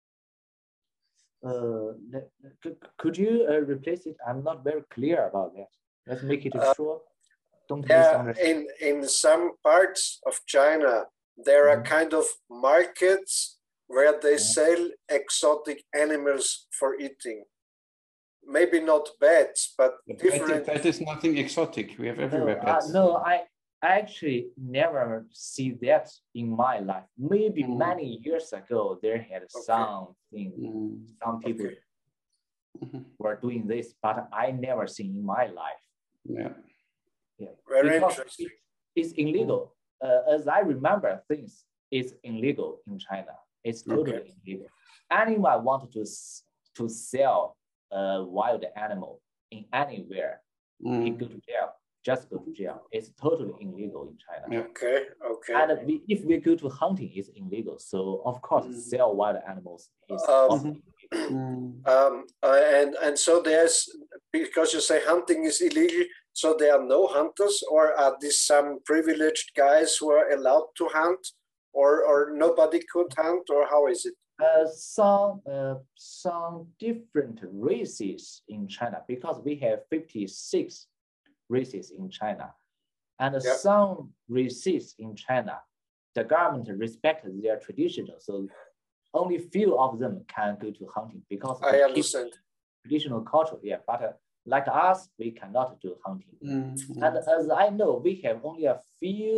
Uh, could, could you uh, replace it? I'm not very clear about that. Let's make it Uh, short. Don't Yeah, misunderstand. in, in some parts of China, there are Mhm. kind of markets where they Mhm. sell exotic animals for eating. Maybe not bats, but But different. that is nothing exotic. We have No, everywhere uh, bats. no, I I actually never see that in my life. Maybe Mm. many years ago, there had something, Mm. some people Okay. Mhm. were doing this, but I never seen in my life. Yeah. Yeah, Very because interesting. it, it's illegal. Uh, as I remember, things is illegal in China. It's totally Okay. illegal. Anyone wanted to s- to sell a wild animal in anywhere, he Mm. go to jail. Just go to jail. It's totally illegal in China. Yeah. Okay, okay. And we, if we go to hunting, it's illegal. So of course, Mm. sell wild animals is Um, also illegal. Mm. Um, uh, and and so there's, because you say hunting is illegal, so there are no hunters, or are these some privileged guys who are allowed to hunt, or or nobody could hunt, or how is it? Uh, some uh, some different races in China, because we have fifty-six races in China, and Yeah. some races in China, the government respects their traditional, so only few of them can go to hunting because I to keep understand. traditional culture. Yeah, but uh, like us, we cannot do hunting. Mm. And as I know, we have only a few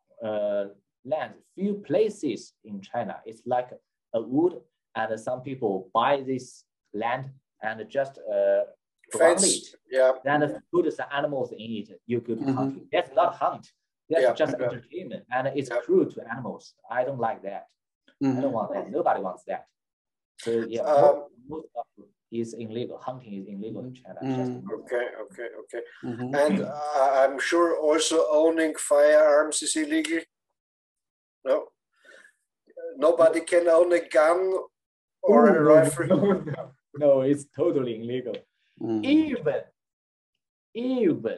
uh, lands, few places in China. It's like a wood, and some people buy this land and just uh, ground Fence. it. Yeah. Then put some animals in it. You go to Mhm. hunting. That's not hunt. That's Yeah, just yeah. entertainment, and it's Yeah. cruel to animals. I don't like that. I don't Mhm. want that. Nobody wants that. So yeah, Um, most, most of it is illegal. Hunting is illegal in China. Just Mm. Okay, okay, okay. Mhm. And uh, I'm sure also owning firearms is illegal. No, nobody can own a gun or Oh, a no, rifle. no, no, no, it's totally illegal. Mm. Even, even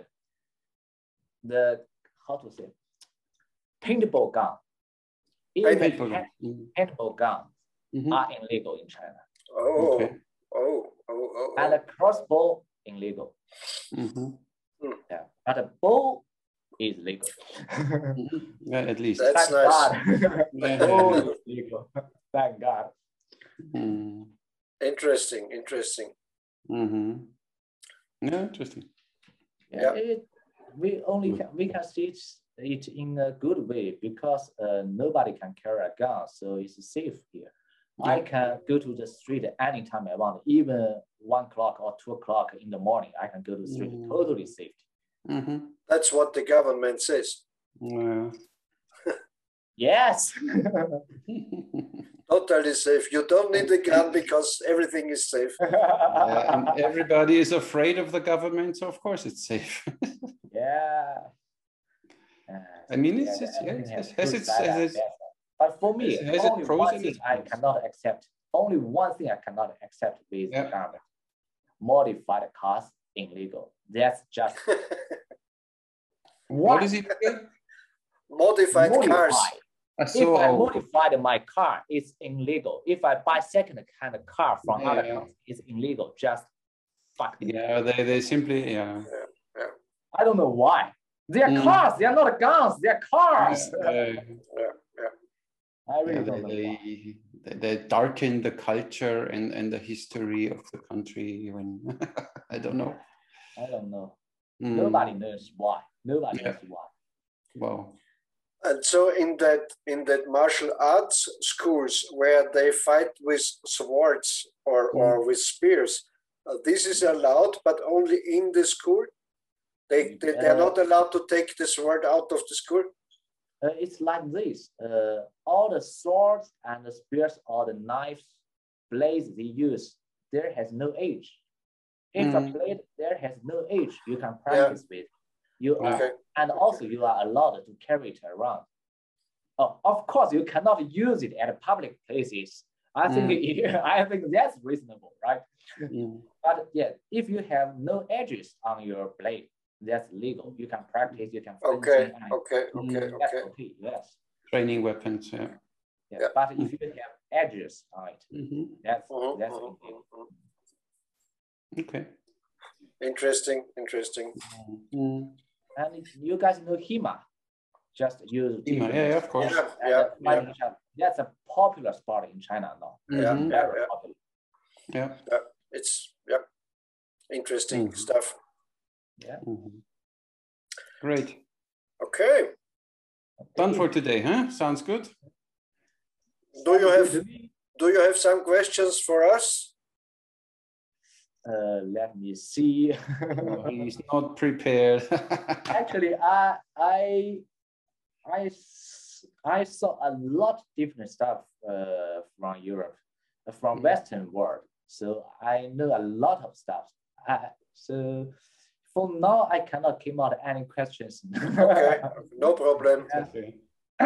the, how to say, paintball gun, even Paintball gun. paint- Mm. paintball guns Mhm. are illegal in China. Oh, Okay. oh, oh, oh, And oh. a crossbow, illegal. Mhm. Yeah, but a bow is legal. Mhm. Yeah, at least. That's Thank nice. God. Yeah, The bow yeah, is legal. Thank God. Mm. Interesting, interesting. Mhm. Yeah, interesting. Yeah, Yeah. it, we only Good. can, we can see it, it in a good way because uh, nobody can carry a gun, so it's safe here. I Yeah. can go to the street anytime I want, even one o'clock or two o'clock in the morning. I can go to the street, Mm. totally safe. Mhm. That's what the government says. Yeah. Yes. Totally safe. You don't need a gun because everything is safe. Yeah, and everybody is afraid of the government, so of course it's safe. Yeah. I mean, it's, Yeah, it's yeah, everything it's, has has good its, side has and its, bad side. But for me, has, has its only pros one and thing its I cons. cannot accept. Only one thing I cannot accept with the Yeah. government. Modified cars illegal. That's just What what? is it again? Modified cars. Modified. I If saw. I Oh, modified my car, it's illegal. If I buy second-hand car from Yeah, other yeah. countries, it's illegal. Just fuck them. yeah, they, they simply, yeah. I don't know why. They are Mm. cars. They are not guns. They are cars. Yeah, uh, Yeah, yeah. I really yeah, don't know they, why. they, they darken the culture and, and the history of the country. When I don't know. I don't know. Mm. Nobody knows why. Nobody Yeah. knows why. Wow. And so in that in that martial arts schools where they fight with swords or, or with spears, uh, this is allowed, but only in the school. They, they they're Uh, not allowed to take the sword out of the school. Uh, it's like this. Uh, all the swords and the spears or the knives, blades they use, there has no age. If a Mm. blade there has no age, you can practice with. You are, Okay. and also you are allowed to carry it around. Oh, of course, you cannot use it at public places. I think I think that's reasonable, right? Mm. But yeah, if you have no edges on your blade, that's legal. You can practice, you can Okay, and okay, okay, that's okay. okay, yes. Training weapons, yeah. Yeah. Yeah. But if you have edges on it, Mm-hmm. that's Mhm, that's mhm, illegal. mhm. Okay. Interesting, interesting. Mm. And you guys know HEMA, just use HEMA, yeah, yeah, of course. Yeah, and yeah, fighting yeah. each other. That's a popular sport in China now. Yeah, Mhm. yeah, Very yeah, popular. Yeah. yeah. It's yeah, interesting Mhm. stuff. Yeah. Mhm. Great. Okay. Done for today, huh? Sounds good. Do you have Do we- do you have some questions for us? Uh, let me see. No, he's not prepared. Actually, I I I s- I saw a lot different stuff uh, from Europe, uh, from Mm. Western world. So I know a lot of stuff. I, so for now, I cannot come out any questions. Okay, no problem. Okay.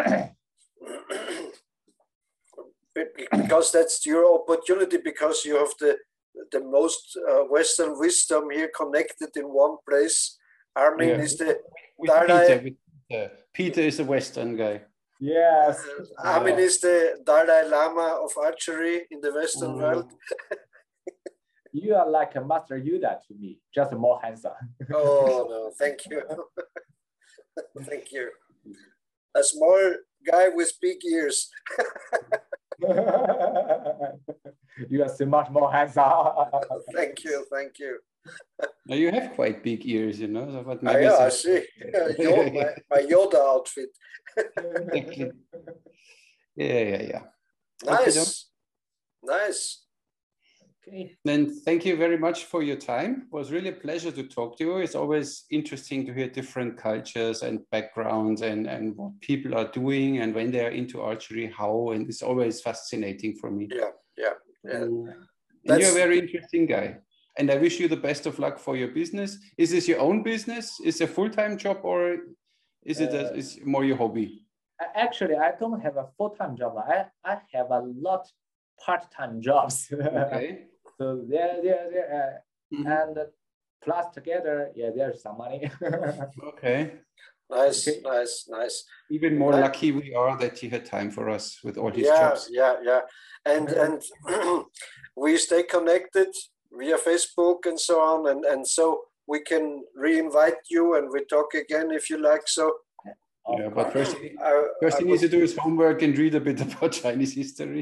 Because that's your opportunity, because you have the the most uh, Western wisdom here connected in one place. Armin Yeah. is the With Dalai. Peter, with Peter. Peter is a Western guy. Yes. Armin Yeah. is the Dalai Lama of archery in the Western Mm. world. You are like a Master Yoda to me, just more handsome. Oh no, thank you. Thank you. A small guy with big ears. You are so much more handsome. Thank you, thank you. Now you have quite big ears, you know. So, but Ah, maybe yeah, I it's see. Yo- my, my Yoda outfit. exactly. Yeah, yeah, yeah. Okay, Nice. Nice. Okay. then thank you very much for your time. It was really a pleasure to talk to you. It's always interesting to hear different cultures and backgrounds and, and what people are doing and when they are into archery, how, and it's always fascinating for me. Yeah, yeah, yeah. Mm. And That's- you're a very interesting guy. And I wish you the best of luck for your business. Is this your own business? Is it a full-time job or is it a, Uh, is more your hobby? I- Actually, I don't have a full-time job. I, I have a lot part-time jobs. Okay. So there, there, there, uh, Mhm. and plus together, yeah, there's some money. Okay. Nice, Okay. nice, nice. Even more Right. lucky we are that you had time for us with all his Yeah, jobs. yeah, yeah. And and we stay connected via Facebook and so on, and and so we can re-invite you and we talk again if you like. So Of Yeah, but course. first, he- I, first I he needs would- to do his homework and read a bit about Chinese history.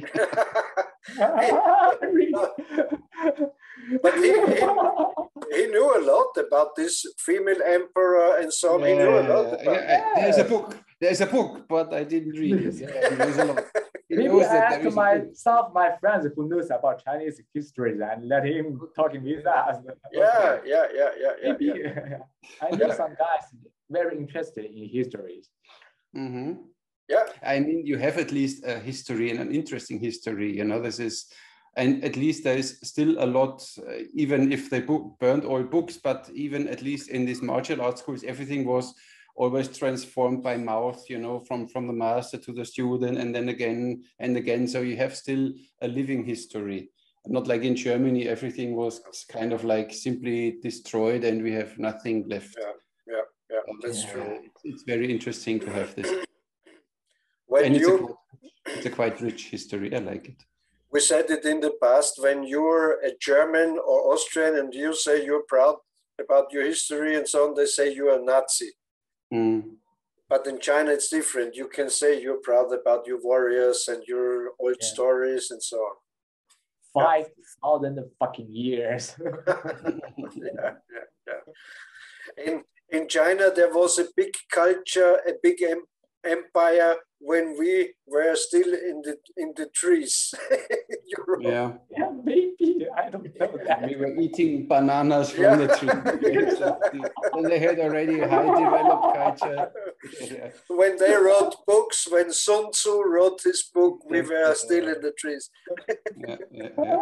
But he, he he knew a lot about this female emperor and so on. He knew a lot Yeah, about. yeah, there's a book. There's a book, but I didn't read it. Yeah, he knows a lot. He Maybe knows I that ask there is a my book. some of my friends who knows about Chinese history and let him talking with us. Yeah, yeah, yeah, yeah, yeah, Maybe yeah. I know Yeah. some guys very interested in history. Mhm. Yeah. I mean, you have at least a history and an interesting history. You know, this is, and at least there is still a lot, uh, even if they book, burned all books, but even at least in these martial arts schools, everything was always transformed by mouth, you know, from, from the master to the student and then again and again. So you have still a living history. Not like in Germany, everything was kind of like simply destroyed and we have nothing left. Yeah, yeah, yeah, that's Uh, true. It's, it's very interesting to have this. When and it's a, you, quite- it's a quite rich history. I like it. we said it in the past, when you're a German or Austrian and you say you're proud about your history and so on, they say you're a Nazi. Mm. But in China, it's different. You can say you're proud about your warriors and your old Yeah. stories and so on. Five thousand fucking years. Yeah, yeah, yeah. In in China, there was a big culture, a big em empire when we were still in the in the trees. Europe. Yeah, Yeah, maybe I don't know that. we were eating bananas from Yeah. the tree. And they had already a high developed culture. Yeah. When they wrote books, when Sun Tzu wrote his book, we were still in the trees. Yeah, yeah, yeah.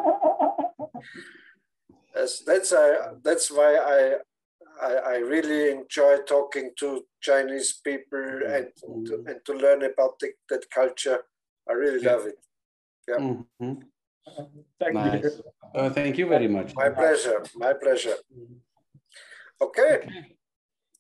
That's that's uh, that's why I, I I really enjoy talking to Chinese people and to, and to learn about the, that culture. I really Yeah. love it. Yeah. Mhm. Thank Nice. you. Oh, thank you very much. My pleasure. My pleasure. Okay. Okay.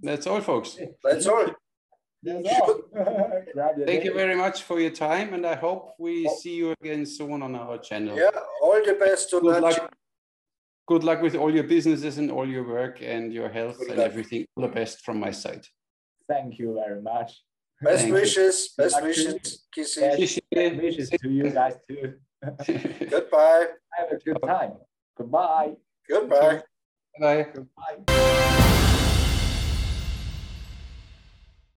That's all, folks. That's all. That's all. Thank you very much for your time, and I hope we see you again soon on our channel. Yeah, all the best to Good Nachi. luck. Good luck with all your businesses and all your work and your health Good and luck. everything. All the best from my side. Thank you very much. Best Thank wishes, you. best Good luck wishes, to kisses. Best best wishes to you guys too. Goodbye. Have a good time. Goodbye. Goodbye. Bye. Goodbye.